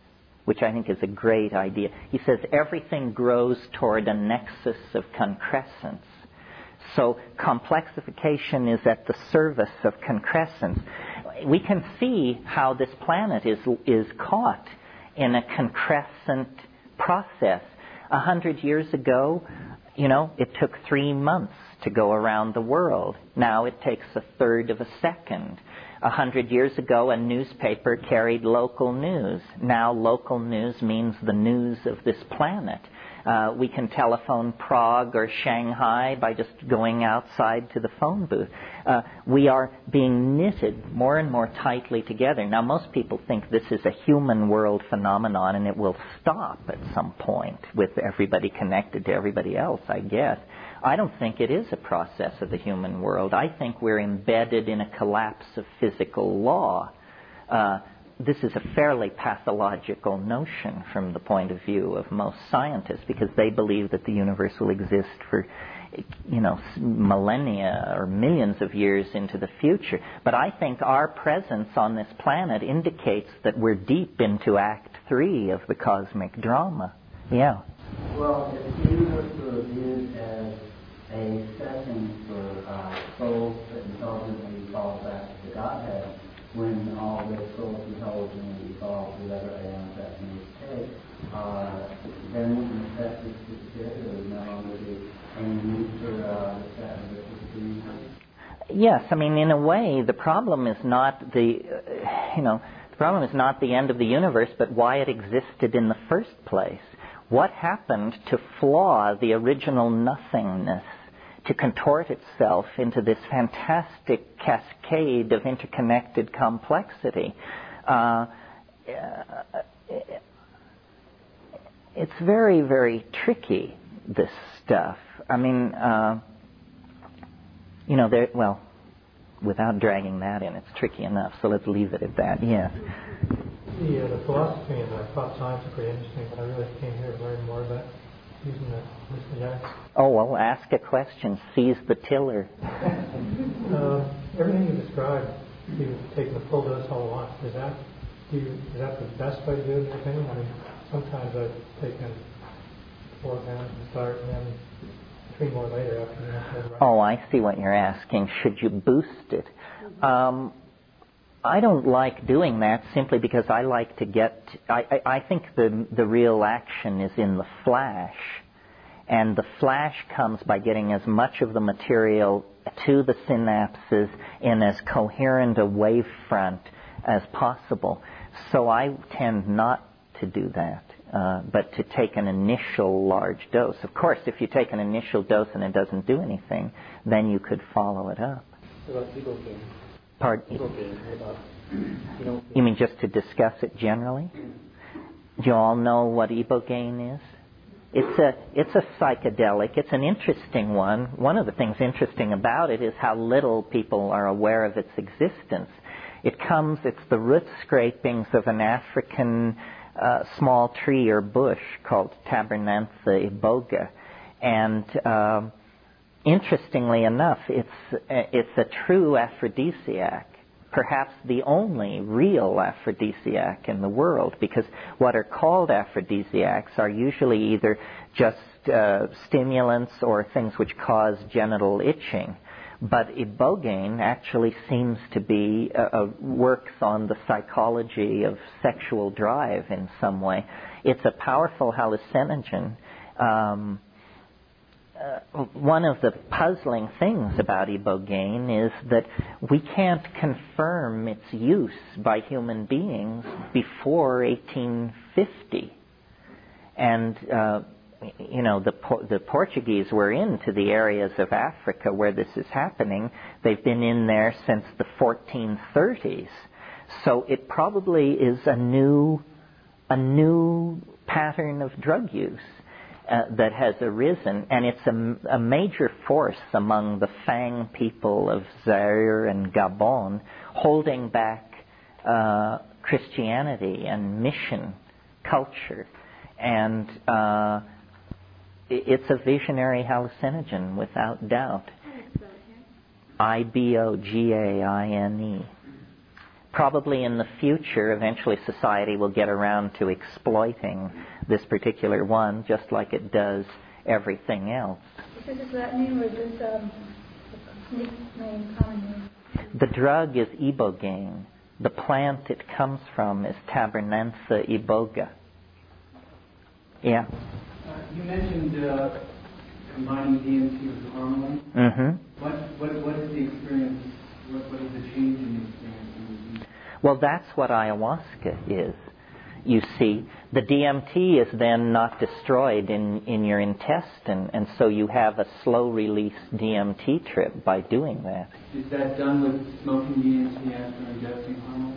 which I think is a great idea. He says everything grows toward a nexus of concrescence. So complexification is at the service of concrescence. We can see how this planet is is caught in a concrescent process. A hundred years ago, you know, it took three months to go around the world. Now it takes a third of a second. A hundred years ago, a newspaper carried local news. Now local news means the news of this planet. Uh, we can telephone Prague or Shanghai by just going outside to the phone booth. Uh, we are being knitted more and more tightly together. Now, most people think this is a human world phenomenon and it will stop at some point with everybody connected to everybody else, I guess. I don't think it is a process of the human world. I think we're embedded in a collapse of physical law. Uh, This is a fairly pathological notion from the point of view of most scientists, because they believe that the universe will exist for, you know, millennia or millions of years into the future. But I think our presence on this planet indicates that we're deep into Act Three of the cosmic drama. Yeah. Well, if the universe were viewed as a setting for uh, souls that intelligently evolve back to Godhead, when all their souls intelligently evolve to whatever aeons that may take, uh, then in effect it's disappeared. There would no longer be any need for uh, the set of the Yes, I mean, in a way, the problem is not the, uh, you know, the problem is not the end of the universe, but why it existed in the first place. What happened to flaw the original nothingness, to contort itself into this fantastic cascade of interconnected complexity? Uh, it's very, very tricky, this stuff. I mean, uh, you know, there, well, without dragging that in, it's tricky enough, so let's leave it at that, yes. The, uh, the philosophy and the thought science are pretty interesting, but I really came here to learn more about using the hallucinogenics. Oh, well, ask a question. Seize the tiller. uh, everything you described, you've taken the full dose all at once. Is that, do you, is that the best way to do it, in your opinion? I mean, sometimes I've taken four grams to start and then three more later after you have right. Oh, I see what you're asking. Should you boost it? Um, I don't like doing that simply because I like to get... I, I, I think the the real action is in the flash. And the flash comes by getting as much of the material to the synapses in as coherent a wavefront as possible. So I tend not to do that, uh, but to take an initial large dose. Of course, if you take an initial dose and it doesn't do anything, then you could follow it up. What about Ibogaine? Pardon? Ibogaine, what about, you know... You mean just to discuss it generally? Do you all know what Ibogaine is? It's a it's a psychedelic. It's an interesting one. One of the things interesting about it is how little people are aware of its existence. It comes, it's the root scrapings of an African uh, small tree or bush called Tabernantha iboga. And um, interestingly enough, it's it's a true aphrodisiac. Perhaps the only real aphrodisiac in the world, because what are called aphrodisiacs are usually either just uh, stimulants or things which cause genital itching. But ibogaine actually seems to be, uh, uh, works on the psychology of sexual drive in some way. It's a powerful hallucinogen. Um, Uh, one of the puzzling things about ibogaine is that we can't confirm its use by human beings before eighteen fifty. And, uh, you know, the, the Portuguese were into the areas of Africa where this is happening. They've been in there since the fourteen thirties. So it probably is a new, a new pattern of drug use. Uh, that has arisen, and it's a, a major force among the Fang people of Zaire and Gabon, holding back uh, Christianity and mission culture. And uh, it's a visionary hallucinogen, without doubt. I B O G A I N E. Probably in the future, eventually society will get around to exploiting this particular one, just like it does everything else. Is this Latin name or is this um, nickname, common name? The drug is ibogaine. The plant it comes from is Tabernantha iboga. Yeah. Uh, you mentioned uh, combining D M T with harmony. Mm-hmm. What, what, what is the experience? What, what is the change in the experience? Well, that's what ayahuasca is. You see, the D M T is then not destroyed in, in your intestine, and so you have a slow-release D M T trip by doing that. Is that done with smoking D M T after ingesting hormones?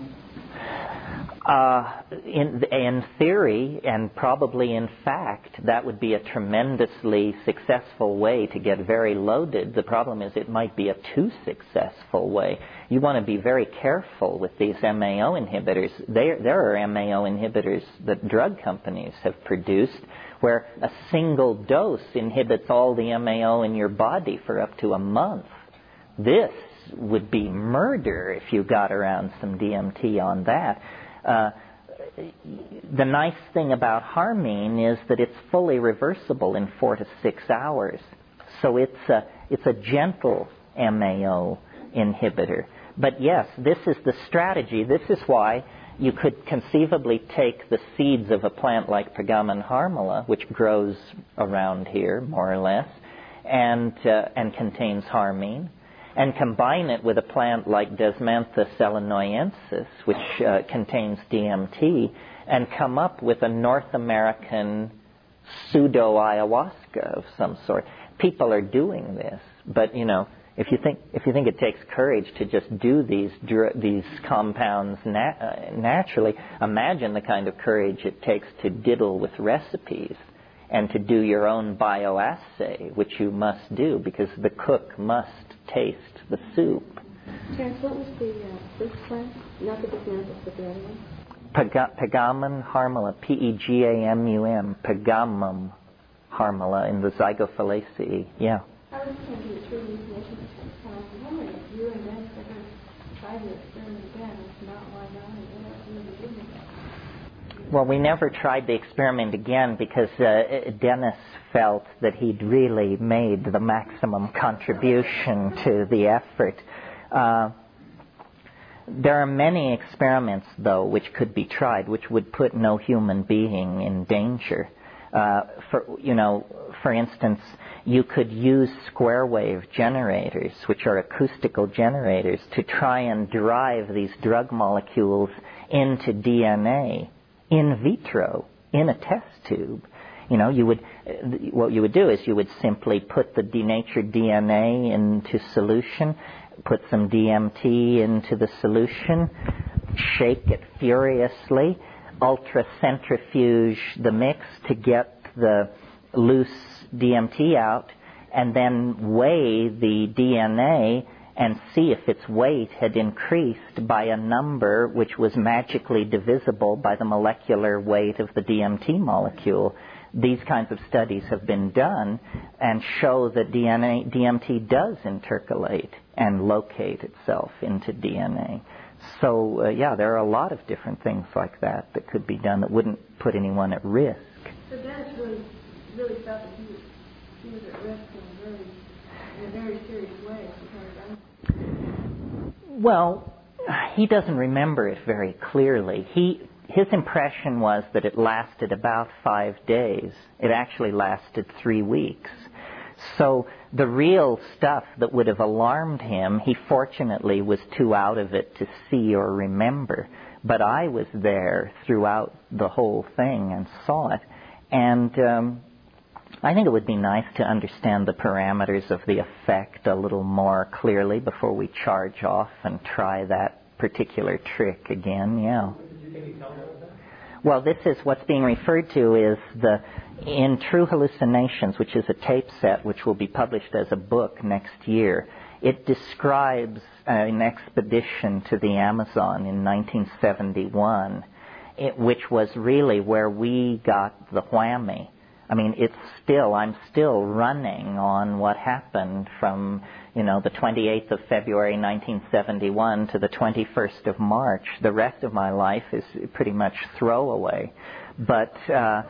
Uh, in, in theory, and probably in fact, that would be a tremendously successful way to get very loaded. The problem is it might be a too successful way. You want to be very careful with these M A O inhibitors. There, there are M A O inhibitors that drug companies have produced where a single dose inhibits all the M A O in your body for up to a month. This would be murder if you got around some D M T on that. Uh, the nice thing about harmine is that it's fully reversible in four to six hours. So it's a, it's a gentle M A O inhibitor. But yes, this is the strategy. This is why you could conceivably take the seeds of a plant like Pegamon harmala, which grows around here, more or less, and, uh, and contains harmine, and combine it with a plant like Desmantha selenoensis, which uh, contains D M T, and come up with a North American pseudo-ayahuasca of some sort. People are doing this, but, you know, if you think if you think it takes courage to just do these dr- these compounds na- uh, naturally, imagine the kind of courage it takes to diddle with recipes and to do your own bioassay, which you must do because the cook must taste the soup. Terence, what was the uh, first plant? Not the Desmanthus, but the other one? Pega- Pegamon harmala, P E G A M U M, Pegamum harmala in the Zygophalaceae. Yeah. I was thinking it's really easy to I'm wondering if you and Dennis ever tried to experiment again. If not, why not? And what else would you do? Well, we never tried the experiment again because uh, Dennis felt that he'd really made the maximum contribution to the effort. Uh, there are many experiments, though, which could be tried, which would put no human being in danger. Uh, for you know, for instance, you could use square wave generators, which are acoustical generators, to try and drive these drug molecules into D N A in vitro, in a test tube. You know, you would, what you would do is you would simply put the denatured D N A into solution, put some D M T into the solution, shake it furiously, ultracentrifuge the mix to get the loose D M T out, and then weigh the D N A and see if its weight had increased by a number which was magically divisible by the molecular weight of the D M T molecule. These kinds of studies have been done and show that D N A, D M T does intercalate and locate itself into D N A. So, uh, yeah, there are a lot of different things like that that could be done that wouldn't put anyone at risk. So Dennis really, really felt that he was, he was at risk in a very, in a very serious way. Well, he doesn't remember it very clearly. He, his impression was that it lasted about five days. It actually lasted three weeks. So the real stuff that would have alarmed him, he fortunately was too out of it to see or remember. But I was there throughout the whole thing and saw it. And um, I think it would be nice to understand the parameters of the effect a little more clearly before we charge off and try that particular trick again, yeah. Well, this is what's being referred to is the In True Hallucinations, which is a tape set which will be published as a book next year. It describes uh, an expedition to the Amazon in nineteen seventy-one, it, which was really where we got the whammy. I mean, it's still, I'm still running on what happened from, you know, the twenty-eighth of February nineteen seventy-one to the twenty-first of March. The rest of my life is pretty much throwaway. But uh,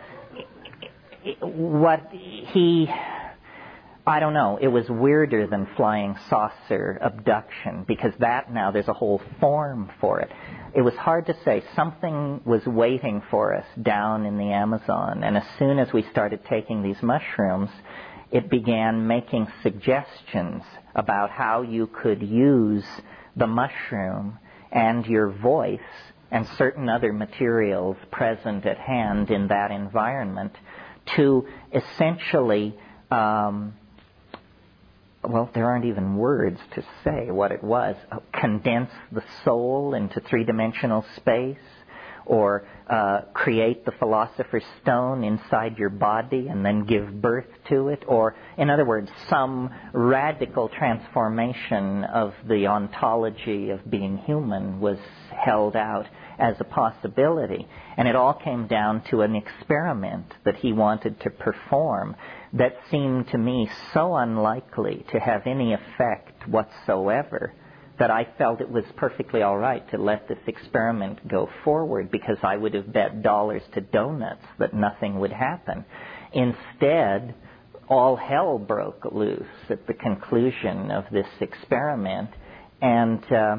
what he... I don't know, it was weirder than flying saucer abduction, because that now there's a whole form for it. It was hard to say. Something was waiting for us down in the Amazon, and as soon as we started taking these mushrooms, it began making suggestions about how you could use the mushroom and your voice and certain other materials present at hand in that environment to essentially... Um, well, there aren't even words to say what it was. Condense the soul into three-dimensional space, or uh, create the Philosopher's Stone inside your body and then give birth to it, or, in other words, some radical transformation of the ontology of being human was held out as a possibility. And it all came down to an experiment that he wanted to perform that seemed to me so unlikely to have any effect whatsoever that I felt it was perfectly all right to let this experiment go forward, because I would have bet dollars to donuts that nothing would happen. Instead, all hell broke loose at the conclusion of this experiment, and uh,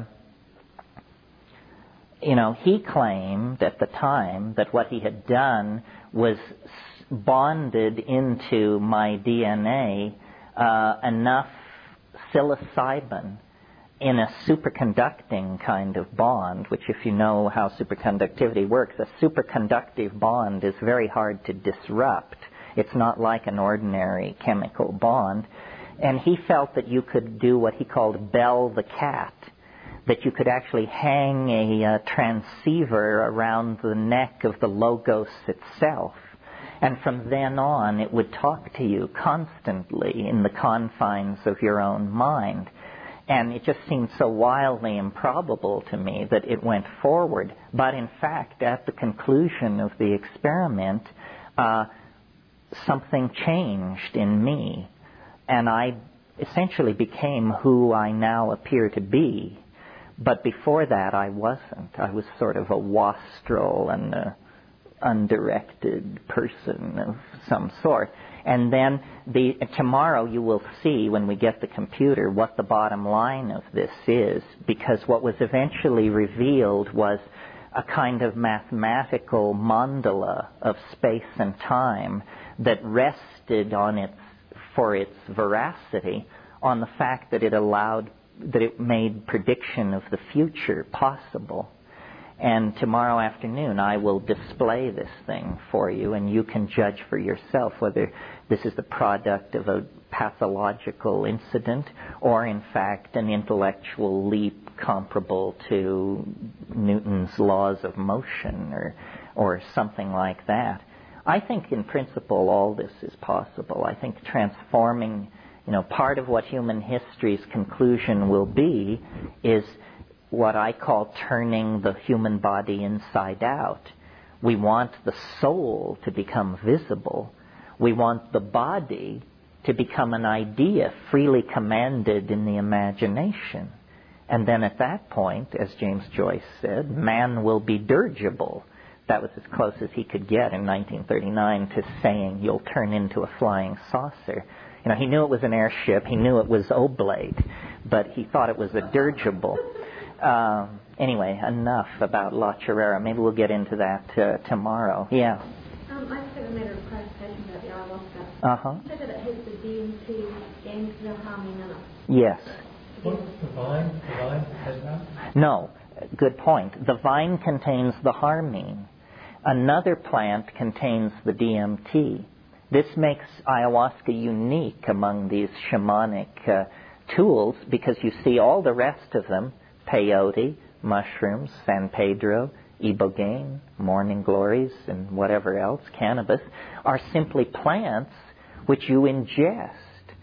you know, he claimed at the time that what he had done was bonded into my D N A uh, enough psilocybin in a superconducting kind of bond, which, if you know how superconductivity works, a superconductive bond is very hard to disrupt. It's not like an ordinary chemical bond. And he felt that you could do what he called bell the cat, that you could actually hang a uh, transceiver around the neck of the Logos itself. And from then on, it would talk to you constantly in the confines of your own mind. And it just seemed so wildly improbable to me that it went forward. But in fact, at the conclusion of the experiment, uh, something changed in me. And I essentially became who I now appear to be. But before that, I wasn't. I was sort of a wastrel and a undirected person of some sort. And then the tomorrow you will see, when we get the computer, what the bottom line of this is, because what was eventually revealed was a kind of mathematical mandala of space and time that rested on its, for its veracity, on the fact that it allowed, that it made prediction of the future possible. And tomorrow afternoon I will display this thing for you, and you can judge for yourself whether this is the product of a pathological incident or, in fact, an intellectual leap comparable to Newton's laws of motion or, or something like that. I think, in principle, all this is possible. I think transforming, you know, part of what human history's conclusion will be is what I call turning the human body inside out. We want the soul to become visible. We want the body to become an idea freely commanded in the imagination. And then at that point, as James Joyce said, man will be dirigible. That was as close as he could get in nineteen thirty-nine to saying you'll turn into a flying saucer. You know, he knew it was an airship, he knew it was oblate, but he thought it was a dirigible. Um, anyway, enough about La Chorrera. Maybe we'll get into that uh, tomorrow. Yeah. Um, I just have a matter of clarification about the ayahuasca. Uh-huh. You said that it has the D M T, Gainesville, Yes. What, the vine? The vine has that? No. Good point. The vine contains the harmine. Another plant contains the D M T. This makes ayahuasca unique among these shamanic uh, tools, because you see all the rest of them, peyote, mushrooms, San Pedro, ibogaine, morning glories, and whatever else, cannabis, are simply plants which you ingest.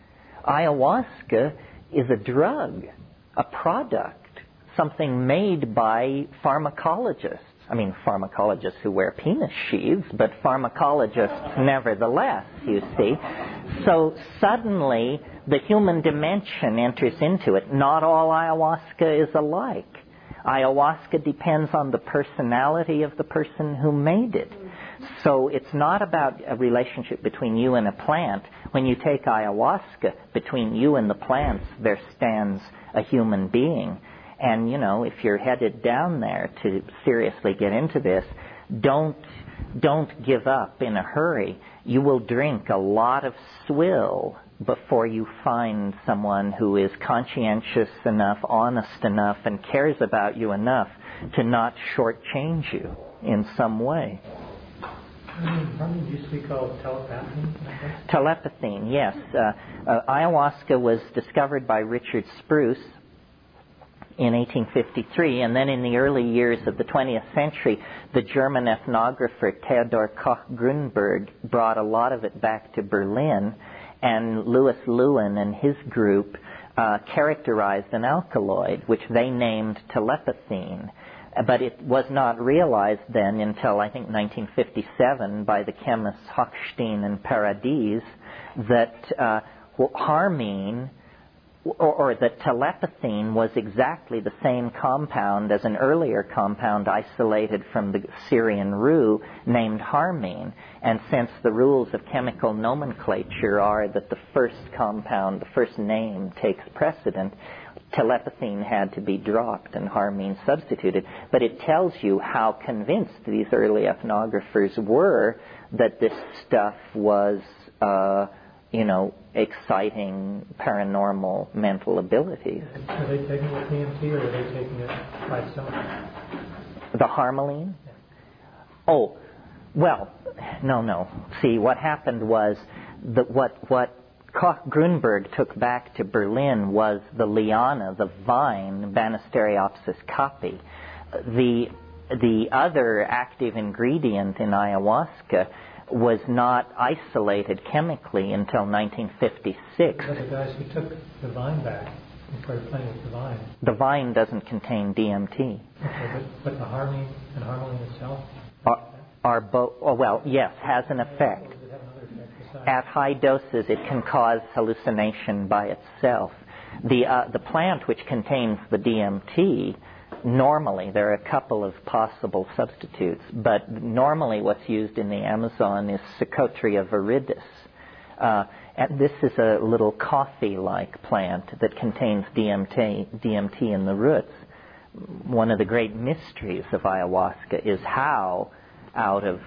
Ayahuasca is a drug, a product, something made by pharmacologists, I mean, pharmacologists who wear penis sheaths, but pharmacologists nevertheless, you see. So suddenly, the human dimension enters into it. Not all ayahuasca is alike. Ayahuasca depends on the personality of the person who made it. So it's not about a relationship between you and a plant. When you take ayahuasca, between you and the plants, there stands a human being. And, you know, if you're headed down there to seriously get into this, don't don't give up in a hurry. You will drink a lot of swill before you find someone who is conscientious enough, honest enough, and cares about you enough to not shortchange you in some way. Something used to be called telepathy? Telepathy, yes. Uh, uh, ayahuasca was discovered by Richard Spruce in eighteen fifty-three, and then in the early years of the twentieth century, the German ethnographer Theodor Koch-Grünberg brought a lot of it back to Berlin, and Louis Lewin and his group uh, characterized an alkaloid, which they named telepathine. But it was not realized then until, I think, nineteen fifty-seven by the chemists Hochstein and Paradis that uh, harmine, or, or that telepathine was exactly the same compound as an earlier compound isolated from the Syrian rue named harmine. And since the rules of chemical nomenclature are that the first compound, the first name, takes precedent, telepathine had to be dropped and harmine substituted. But it tells you how convinced these early ethnographers were that this stuff was, uh, you know, exciting paranormal mental abilities. Are they taking it with D M T or are they taking it by itself? The harmaline? Yeah. Oh, well, no, no. See, what happened was that what what Koch-Grünberg took back to Berlin was the liana, the vine, Banisteriopsis caapi. The the other active ingredient in ayahuasca was not isolated chemically until nineteen fifty-six. But the guys who took the vine back and started playing with the vine. The vine doesn't contain D M T. Okay, but, but the harmine and harmaline itself? Are, are both, oh, well, yes, has an effect. At high doses, it can cause hallucination by itself. The uh, the plant which contains the D M T, normally, there are a couple of possible substitutes, but normally what's used in the Amazon is Psychotria viridis. Uh, and this is a little coffee-like plant that contains D M T, D M T in the roots. One of the great mysteries of ayahuasca is how, out of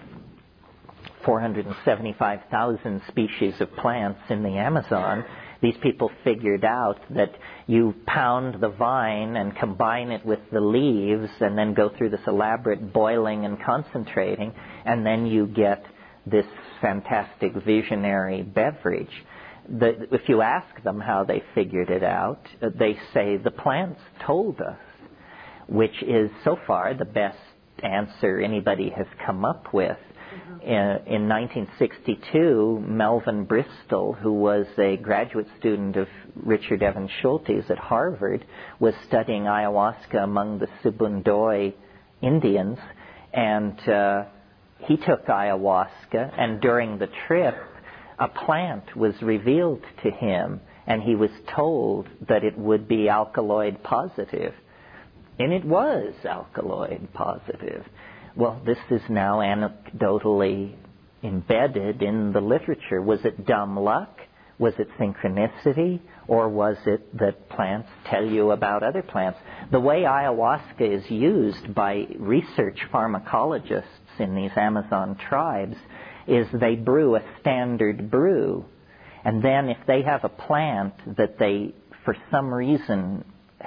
four hundred seventy-five thousand species of plants in the Amazon, these people figured out that you pound the vine and combine it with the leaves and then go through this elaborate boiling and concentrating, and then you get this fantastic visionary beverage. The, if you ask them how they figured it out, they say the plants told us, which is so far the best answer anybody has come up with. In, in nineteen sixty-two, Melvin Bristol, who was a graduate student of Richard Evans Schultes at Harvard, was studying ayahuasca among the Sibundoy Indians, and uh, he took ayahuasca, and during the trip, a plant was revealed to him, and he was told that it would be alkaloid positive. And it was alkaloid positive. Well, this is now anecdotally embedded in the literature. Was it dumb luck? Was it synchronicity? Or was it that plants tell you about other plants? The way ayahuasca is used by research pharmacologists in these Amazon tribes is they brew a standard brew. And then if they have a plant that they, for some reason,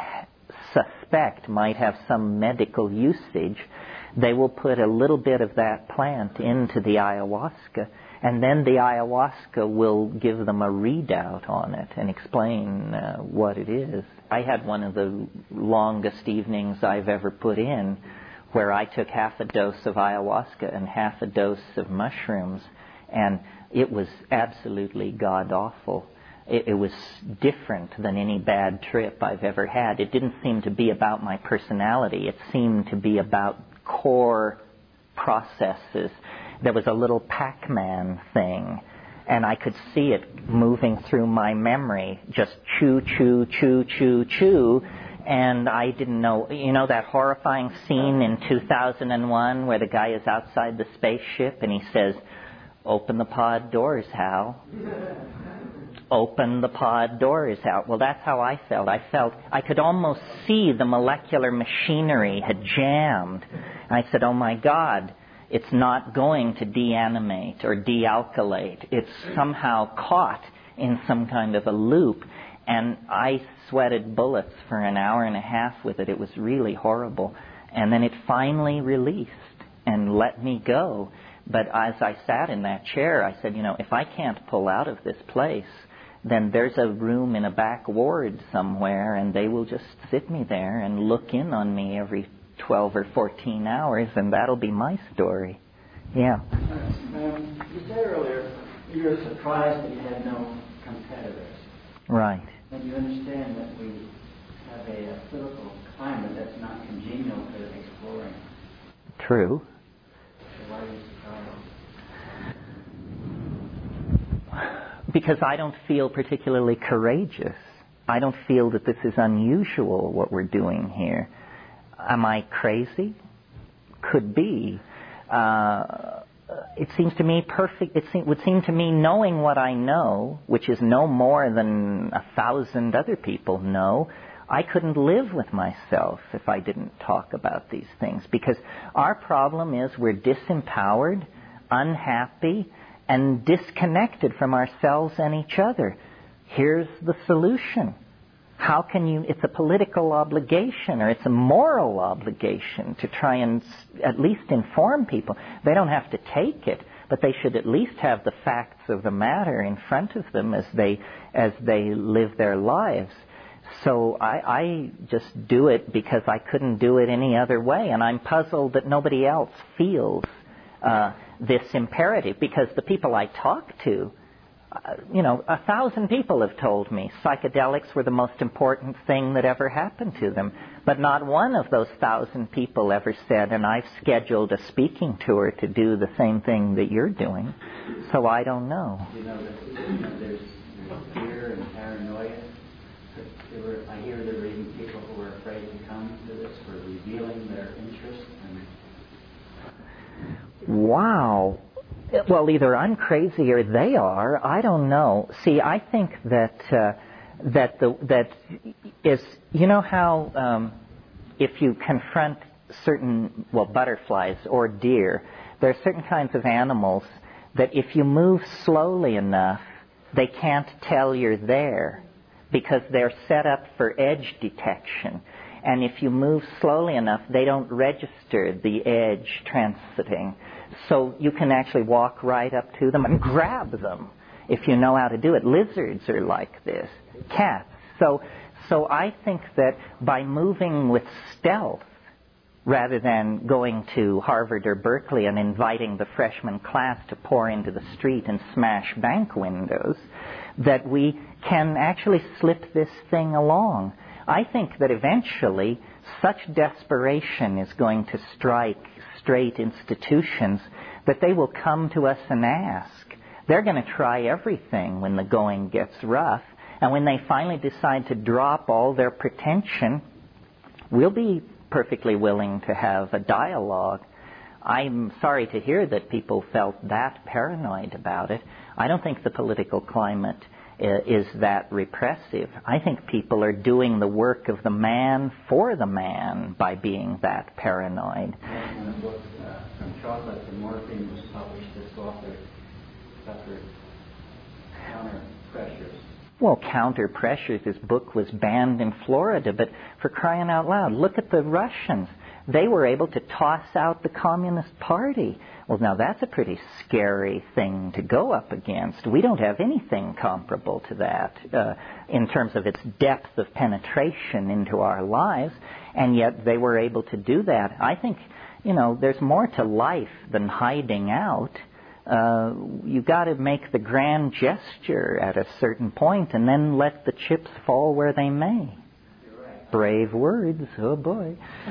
suspect might have some medical usage, they will put a little bit of that plant into the ayahuasca, and then the ayahuasca will give them a readout on it and explain uh, what it is. I had one of the longest evenings I've ever put in where I took half a dose of ayahuasca and half a dose of mushrooms, and it was absolutely god-awful. It, it was different than any bad trip I've ever had. It didn't seem to be about my personality. It seemed to be about core processes. There was a little Pac-Man thing, and I could see it moving through my memory, just chew, chew, chew, chew, chew, and I didn't know, you know that horrifying scene in two thousand one where the guy is outside the spaceship and he says, "Open the pod doors, Hal." Open the pod doors, Hal. Well, that's how I felt. I felt, I could almost see the molecular machinery had jammed. And I said, oh my God, it's not going to deanimate or dealkylate. It's somehow caught in some kind of a loop. And I sweated bullets for an hour and a half with it. It was really horrible. And then it finally released and let me go. But as I sat in that chair, I said, you know, if I can't pull out of this place, then there's a room in a back ward somewhere, and they will just sit me there and look in on me every twelve or fourteen hours, and that'll be my story. Yeah. Um, you said earlier you were surprised that you had no competitors. Right. And you understand that we have a, a political climate that's not congenial to exploring. True. So why are you surprised? Because I don't feel particularly courageous. I don't feel that this is unusual, what we're doing here. Am I crazy? Could be. Uh, it seems to me perfect. It seem, would seem to me knowing what I know, which is no more than a thousand other people know, I couldn't live with myself if I didn't talk about these things. Because our problem is we're disempowered, unhappy, and disconnected from ourselves and each other. Here's the solution. How can you, it's a political obligation or it's a moral obligation to try and at least inform people. They don't have to take it, but they should at least have the facts of the matter in front of them as they, as they live their lives. So I, I just do it because I couldn't do it any other way, and I'm puzzled that nobody else feels uh, this imperative, because the people I talk to, uh, you know, a thousand people have told me psychedelics were the most important thing that ever happened to them. But not one of those thousand people ever said, and I've scheduled a speaking tour to do the same thing that you're doing. So I don't know. You know, there's, you know, there's, there's fear and paranoia. There were, I hear there were even people who were afraid to come to this for revealing their interest. Wow. Well, either I'm crazy or they are. I don't know. See, I think that uh, that the that is, you know how um, if you confront certain, well, butterflies or deer, there are certain kinds of animals that if you move slowly enough, they can't tell you're there because they're set up for edge detection. And if you move slowly enough, they don't register the edge transiting. So you can actually walk right up to them and grab them if you know how to do it. Lizards are like this. Cats. So, so I think that by moving with stealth, rather than going to Harvard or Berkeley and inviting the freshman class to pour into the street and smash bank windows, that we can actually slip this thing along. I think that eventually such desperation is going to strike straight institutions that they will come to us and ask. They're going to try everything when the going gets rough, and when they finally decide to drop all their pretension, we'll be perfectly willing to have a dialogue. I'm sorry to hear that people felt that paranoid about it. I don't think the political climate is that repressive. I think people are doing the work of the man for the man by being that paranoid. When the book uh, From Chocolate to Morphine was published, this author suffered counter pressures. Well, counter pressures. His book was banned in Florida, but for crying out loud, look at the Russians. They were able to toss out the Communist Party. Well, now that's a pretty scary thing to go up against. We don't have anything comparable to that uh, in terms of its depth of penetration into our lives, and yet they were able to do that. I think, you know, there's more to life than hiding out. Uh, you've got to make the grand gesture at a certain point and then let the chips fall where they may. brave words. Oh boy. Uh,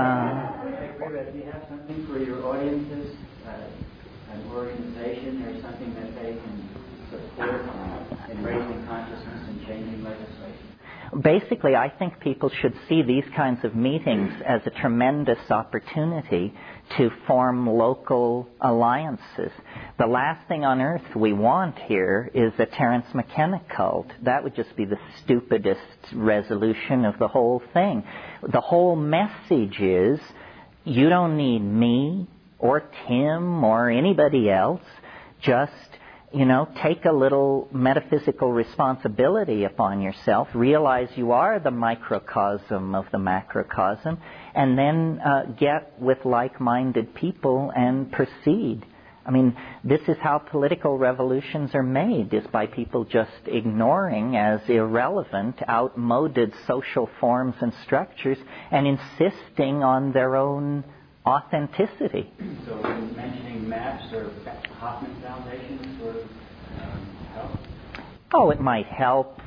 do you have something for your audiences, uh, an organization or something that they can support in raising consciousness and changing legislation? Basically, I think people should see these kinds of meetings as a tremendous opportunity to form local alliances. The last thing on earth we want here is a Terence McKenna cult. That would just be the stupidest resolution of the whole thing. The whole message is, you don't need me or Tim or anybody else. Just You know, take a little metaphysical responsibility upon yourself, realize you are the microcosm of the macrocosm, and then uh, get with like-minded people and proceed. I mean, this is how political revolutions are made, is by people just ignoring as irrelevant, outmoded social forms and structures and insisting on their own authenticity. So mentioning maps or Hoffman Foundation sort of um, help? Oh, it might help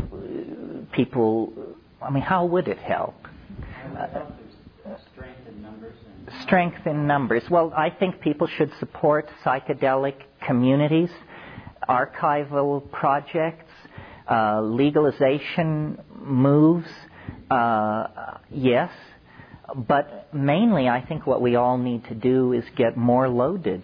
people. I mean, how would it help? Uh, strength in numbers. And strength in numbers. Well, I think people should support psychedelic communities, archival projects, uh, legalization moves. Uh, yes. But mainly, I think what we all need to do is get more loaded.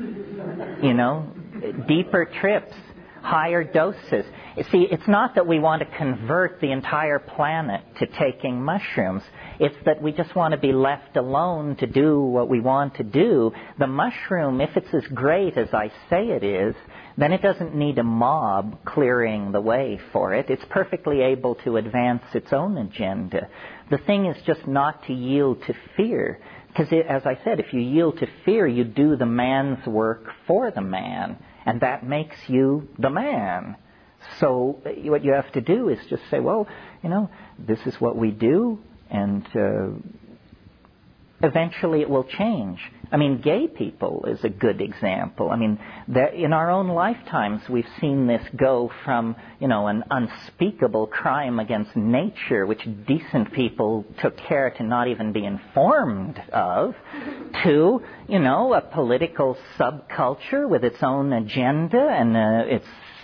You know, deeper trips, higher doses. You see, it's not that we want to convert the entire planet to taking mushrooms. It's that we just want to be left alone to do what we want to do. The mushroom, if it's as great as I say it is, then it doesn't need a mob clearing the way for it. It's perfectly able to advance its own agenda. The thing is just not to yield to fear. Because, as I said, if you yield to fear, you do the man's work for the man. And that makes you the man. So what you have to do is just say, well, you know, this is what we do, and uh, eventually it will change. I mean, gay people is a good example. I mean, in our own lifetimes, we've seen this go from, you know, an unspeakable crime against nature, which decent people took care to not even be informed of, to, you know, a political subculture with its own agenda and uh, its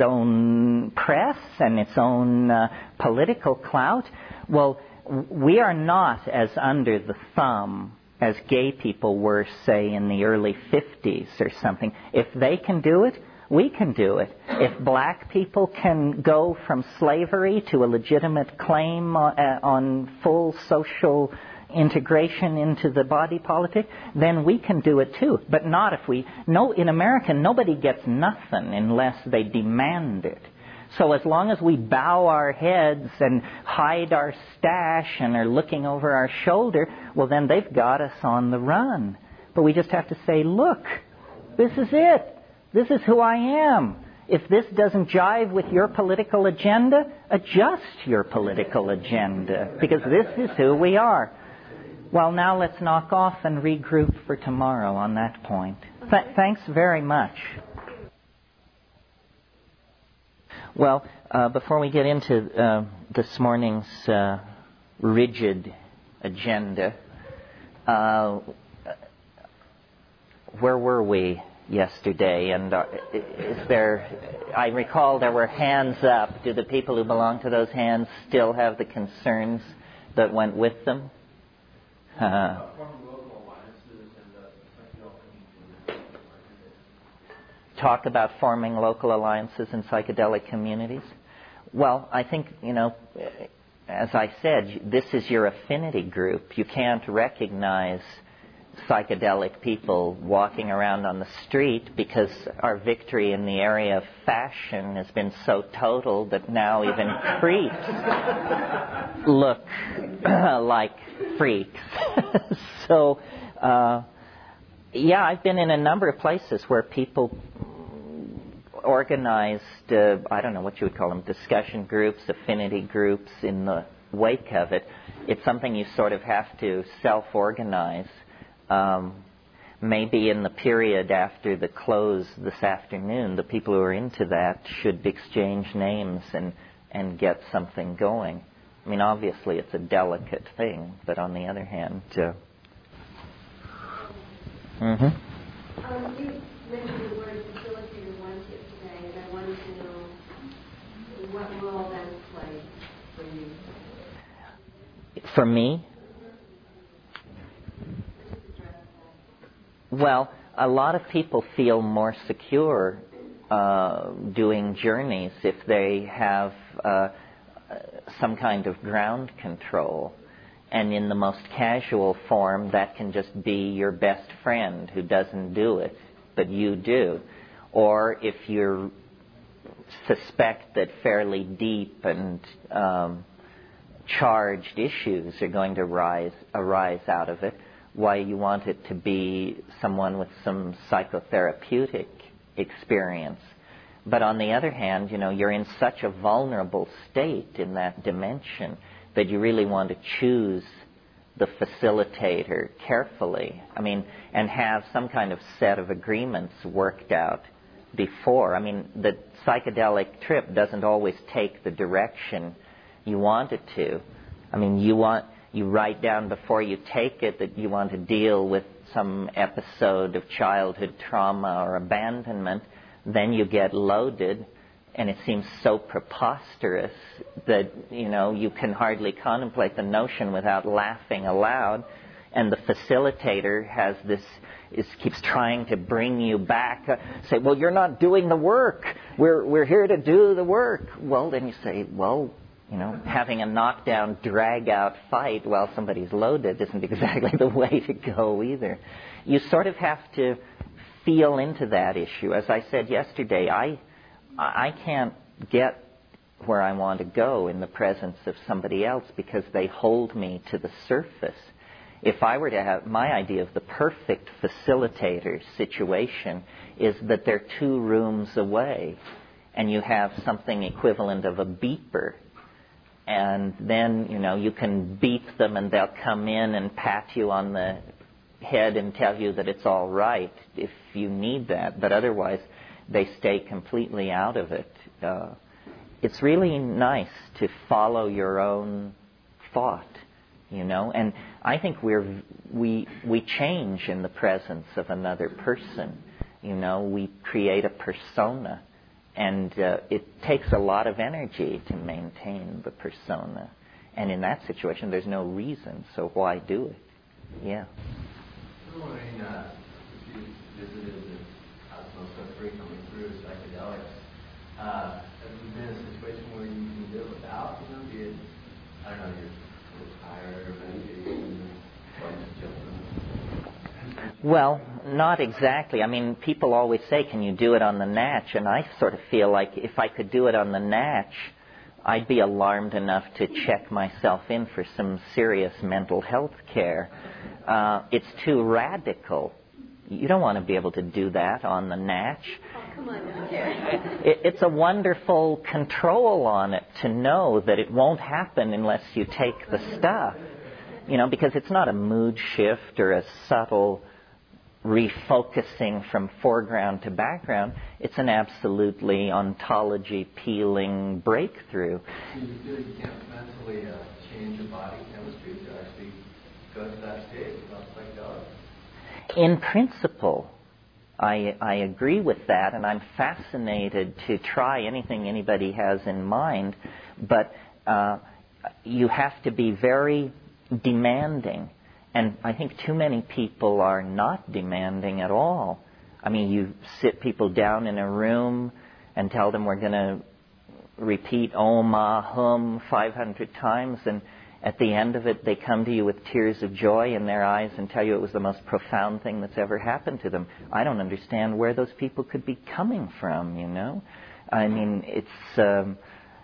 own press and its own uh, political clout. Well, we are not as under the thumb as gay people were, say, in the early fifties or something. If they can do it, we can do it. If black people can go from slavery to a legitimate claim on, uh, on full social integration into the body politic, then we can do it too. But not if we... No, in America, nobody gets nothing unless they demand it. So as long as we bow our heads and hide our stash and are looking over our shoulder, well, then they've got us on the run. But we just have to say, look, this is it. This is who I am. If this doesn't jive with your political agenda, adjust your political agenda, because this is who we are. Well, now let's knock off and regroup for tomorrow on that point. Th- thanks very much. Well, uh, before we get into uh, this morning's uh, rigid agenda, uh, where were we yesterday? And uh, is there? I recall there were hands up. Do the people who belong to those hands still have the concerns that went with them? Uh, talk about forming local alliances in psychedelic communities? Well, I think, you know, as I said, this is your affinity group. You can't recognize psychedelic people walking around on the street because our victory in the area of fashion has been so total that now even creeps look like freaks. so, uh, yeah, I've been in a number of places where people organized, uh, I don't know what you would call them, discussion groups, affinity groups in the wake of it. It's something you sort of have to self-organize. Um, maybe in the period after the close this afternoon, the people who are into that should exchange names and, and get something going. I mean, obviously it's a delicate thing, but on the other hand, uh, mm-hmm. Um, you mentioned the word facilitator once today, and I wanted to know what role that has played for you. For me? Well, a lot of people feel more secure uh, doing journeys if they have uh, some kind of ground control. And in the most casual form, that can just be your best friend who doesn't do it, but you do. Or if you suspect that fairly deep and um, charged issues are going to rise, arise out of it, why you want it to be someone with some psychotherapeutic experience. But on the other hand, you know, you're in such a vulnerable state in that dimension that you really want to choose the facilitator carefully. I mean, and have some kind of set of agreements worked out before. I mean, the psychedelic trip doesn't always take the direction you want it to. I mean, you want you write down before you take it that you want to deal with some episode of childhood trauma or abandonment. Then you get loaded, and it seems so preposterous that, you know, you can hardly contemplate the notion without laughing aloud. And the facilitator has this, is keeps trying to bring you back. Uh, say, well, you're not doing the work. We're we're here to do the work. Well, then you say, well, you know, having a knockdown, drag-out fight while somebody's loaded isn't exactly the way to go either. You sort of have to feel into that issue. As I said yesterday, I I can't get where I want to go in the presence of somebody else because they hold me to the surface. If I were to have, my idea of the perfect facilitator situation is that they're two rooms away and you have something equivalent of a beeper. And then, you know, you can beep them and they'll come in and pat you on the head and tell you that it's all right if you need that. But otherwise, they stay completely out of it. Uh, it's really nice to follow your own thought, you know. And I think we're we we change in the presence of another person. You know, we create a persona. And uh, it takes a lot of energy to maintain the persona. And in that situation, there's no reason, so why do it? Yeah. I'm wondering uh, if you visited the cosmos so frequently through psychedelics, uh, have you been in a situation where you can live without, you know, be it, I don't know, you're tired or meditation, or just Well, not exactly. I mean, people always say, can you do it on the natch? And I sort of feel like if I could do it on the natch, I'd be alarmed enough to check myself in for some serious mental health care. Uh, it's too radical. You don't want to be able to do that on the natch. Oh, come on now. It, it's a wonderful control on it to know that it won't happen unless you take the stuff. You know, because it's not a mood shift or a subtle refocusing from foreground to background. It's an absolutely ontology-peeling breakthrough. You feel you can't mentally uh, change your body chemistry to actually go to that state without psychedelics? In principle, I, I agree with that, and I'm fascinated to try anything anybody has in mind, but uh, you have to be very demanding. And I think too many people are not demanding at all. I mean, you sit people down in a room and tell them we're going to repeat Om, Ah, Hum five hundred times, and at the end of it, they come to you with tears of joy in their eyes and tell you it was the most profound thing that's ever happened to them. I don't understand where those people could be coming from, you know? I mean, it's... Um,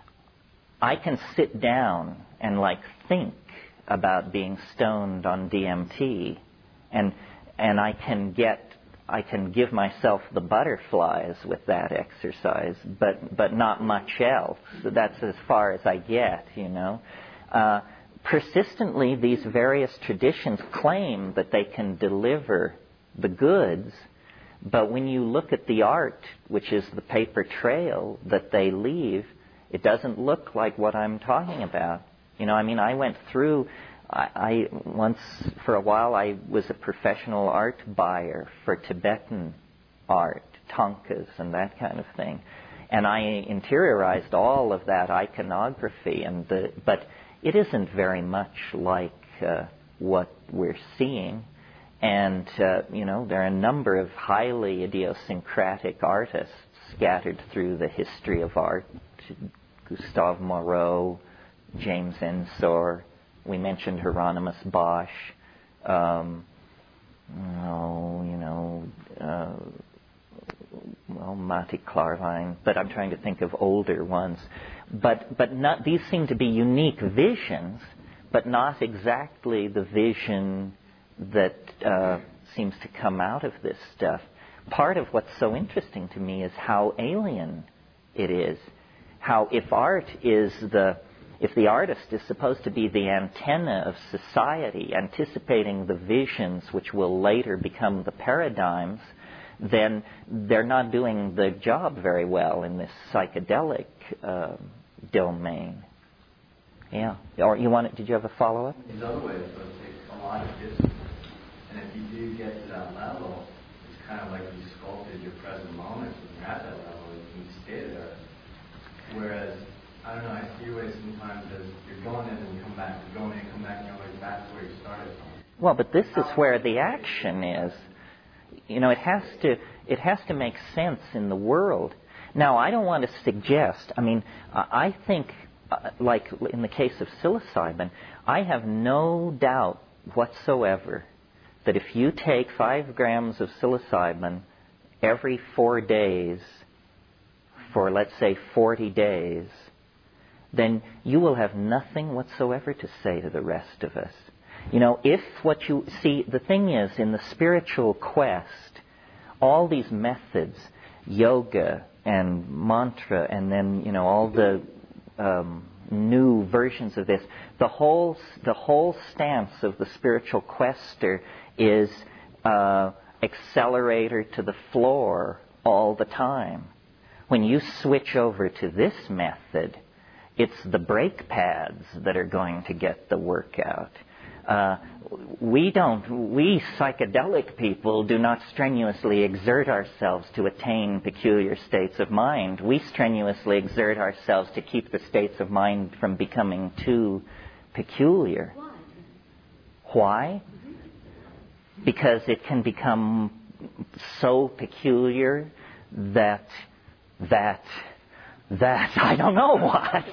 I can sit down and, like, think about being stoned on D M T, and and I can get I can give myself the butterflies with that exercise, but but not much else. So that's as far as I get, you know. Uh, persistently, these various traditions claim that they can deliver the goods, but when you look at the art, which is the paper trail that they leave, it doesn't look like what I'm talking about. You know, I mean, I went through, I, I once, for a while, I was a professional art buyer for Tibetan art, thangkas and that kind of thing. And I interiorized all of that iconography, and the, but it isn't very much like uh, what we're seeing. And, uh, you know, there are a number of highly idiosyncratic artists scattered through the history of art. Gustave Moreau, James Ensor, we mentioned Hieronymus Bosch, um, oh, you know, uh, well, Matti Klarwein, but I'm trying to think of older ones. But but not, these seem to be unique visions, but not exactly the vision that uh, seems to come out of this stuff. Part of what's so interesting to me is how alien it is. How if art is the, if the artist is supposed to be the antenna of society, anticipating the visions which will later become the paradigms, then they're not doing the job very well in this psychedelic uh, domain. Yeah. Or you want? Did you have a follow-up? In other ways, it takes a lot of distance, and if you do get to that level, it's kind of like you sculpted your present moment. When you're at that level, you can stay there. Whereas, I don't know, I see ways sometimes as you're going in and you come back, you're going in and come back, and you're always back to where you started from. Well, but this is where the action is. You know, it has to it has to make sense in the world. Now, I don't want to suggest, I mean, I think, uh, like in the case of psilocybin, I have no doubt whatsoever that if you take five grams of psilocybin every four days for, let's say, forty days, then you will have nothing whatsoever to say to the rest of us. You know, if what you see, the thing is, in the spiritual quest, all these methods, yoga and mantra, and then, you know, all the um, new versions of this, the whole the whole stance of the spiritual quester is uh, accelerator to the floor all the time. When you switch over to this method, it's the brake pads that are going to get the work out. Uh, we don't, we psychedelic people do not strenuously exert ourselves to attain peculiar states of mind. We strenuously exert ourselves to keep the states of mind from becoming too peculiar. Why? Why? Mm-hmm. Because it can become so peculiar that, that, that, I don't know what.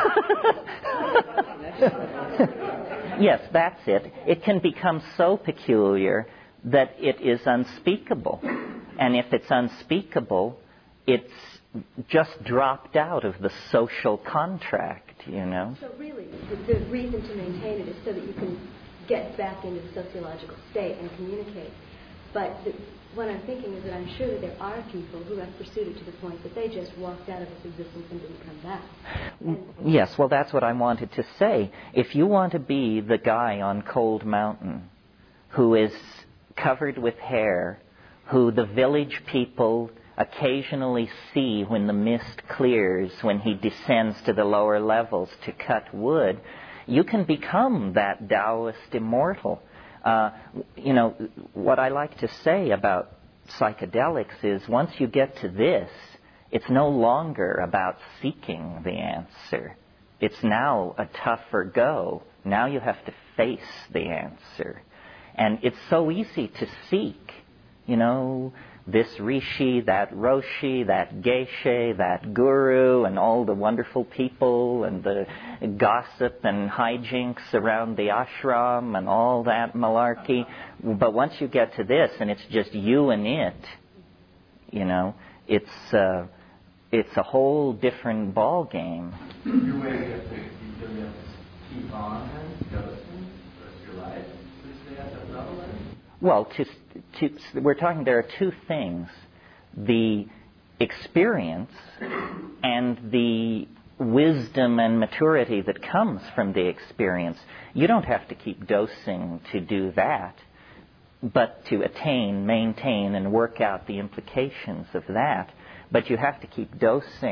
Yes, that's it. It can become so peculiar that it is unspeakable. And if it's unspeakable, it's just dropped out of the social contract, you know. So really, the, the reason to maintain it is so that you can get back into the sociological state and communicate. But the, what I'm thinking is that I'm sure that there are people who have pursued it to the point that they just walked out of its existence and didn't come back. And yes, well, that's what I wanted to say. If you want to be the guy on Cold Mountain who is covered with hair, who the village people occasionally see when the mist clears, when he descends to the lower levels to cut wood, you can become that Taoist immortal. Uh, you know, what I like to say about psychedelics is once you get to this, it's no longer about seeking the answer. It's now a tougher go. Now you have to face the answer. And it's so easy to seek, you know, this rishi, that roshi, that geshe, that guru, and all the wonderful people, and the gossip and hijinks around the ashram, and all that malarkey. But once you get to this, and it's just you and it, you know, it's uh, it's a whole different ball game. Your way to get to, you really have to keep on and dosing the rest of your life to stay at that level. Well, to, to, we're talking, there are two things. The experience and the wisdom and maturity that comes from the experience. You don't have to keep dosing to do that, but to attain, maintain, and work out the implications of that. But you have to keep dosing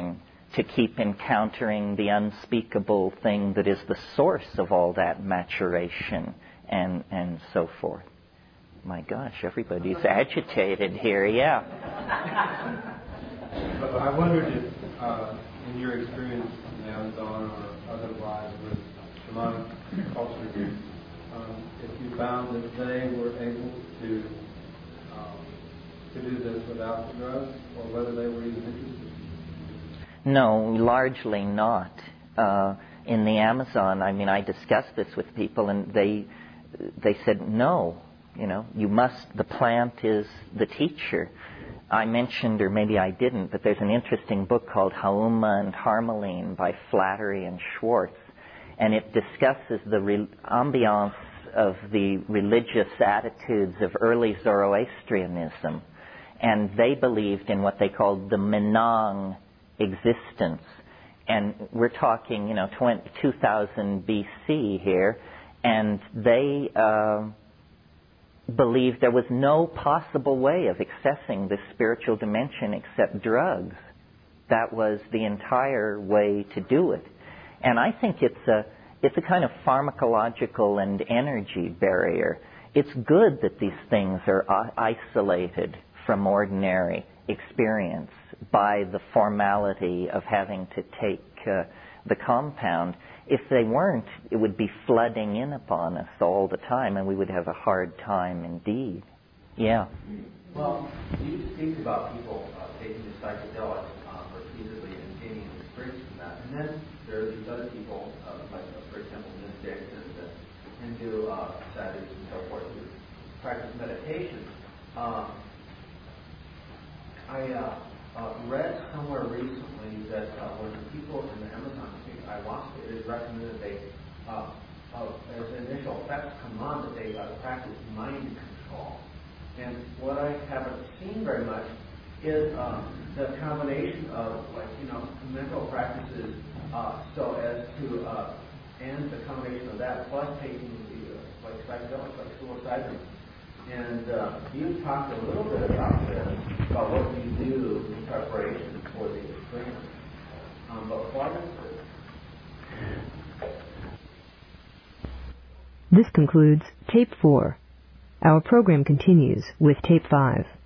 to keep encountering the unspeakable thing that is the source of all that maturation and, and so forth. My gosh, everybody's agitated here, yeah. But I wondered if, uh, in your experience in the Amazon or otherwise with shamanic culture, um, if you found that they were able to um, to do this without the drugs, or whether they were even interested? No, largely not. Uh, in the Amazon, I mean, I discussed this with people, and they they said no. You know, you must. The plant is the teacher. I mentioned, or maybe I didn't, but there's an interesting book called Hauma and Harmeline by Flattery and Schwartz, and it discusses the re- ambiance of the religious attitudes of early Zoroastrianism, and they believed in what they called the Menang existence. And we're talking, you know, two thousand B C here, and they uh, believed there was no possible way of accessing this spiritual dimension except drugs. That was the entire way to do it. And I think it's a it's a kind of pharmacological and energy barrier. It's good that these things are isolated from ordinary experience by the formality of having to take uh, the compound. If they weren't, it would be flooding in upon us all the time, and we would have a hard time indeed. Yeah. Well, you speak about people uh, taking the psychedelics uh, repeatedly and gaining experience from that. And then there are these other people, uh, like, uh, for example, mystics and the Hindu uh, sadhus and so forth, who practice meditation. Uh, I uh, uh, read somewhere recently that uh, when the people in the Amazon take ayahuasca, it is recommended they, uh, uh, as initial effects come on, that they uh, practice mind control. And what I haven't seen very much is uh, the combination of, like, you know, mental practices uh, so as to, uh, and the combination of that plus taking the, uh, like, psychedelics, like psilocybin. And uh, you talked a little bit about this, about what you do in preparation for the experience. Um, but why is this? This concludes Tape four. Our program continues with Tape five.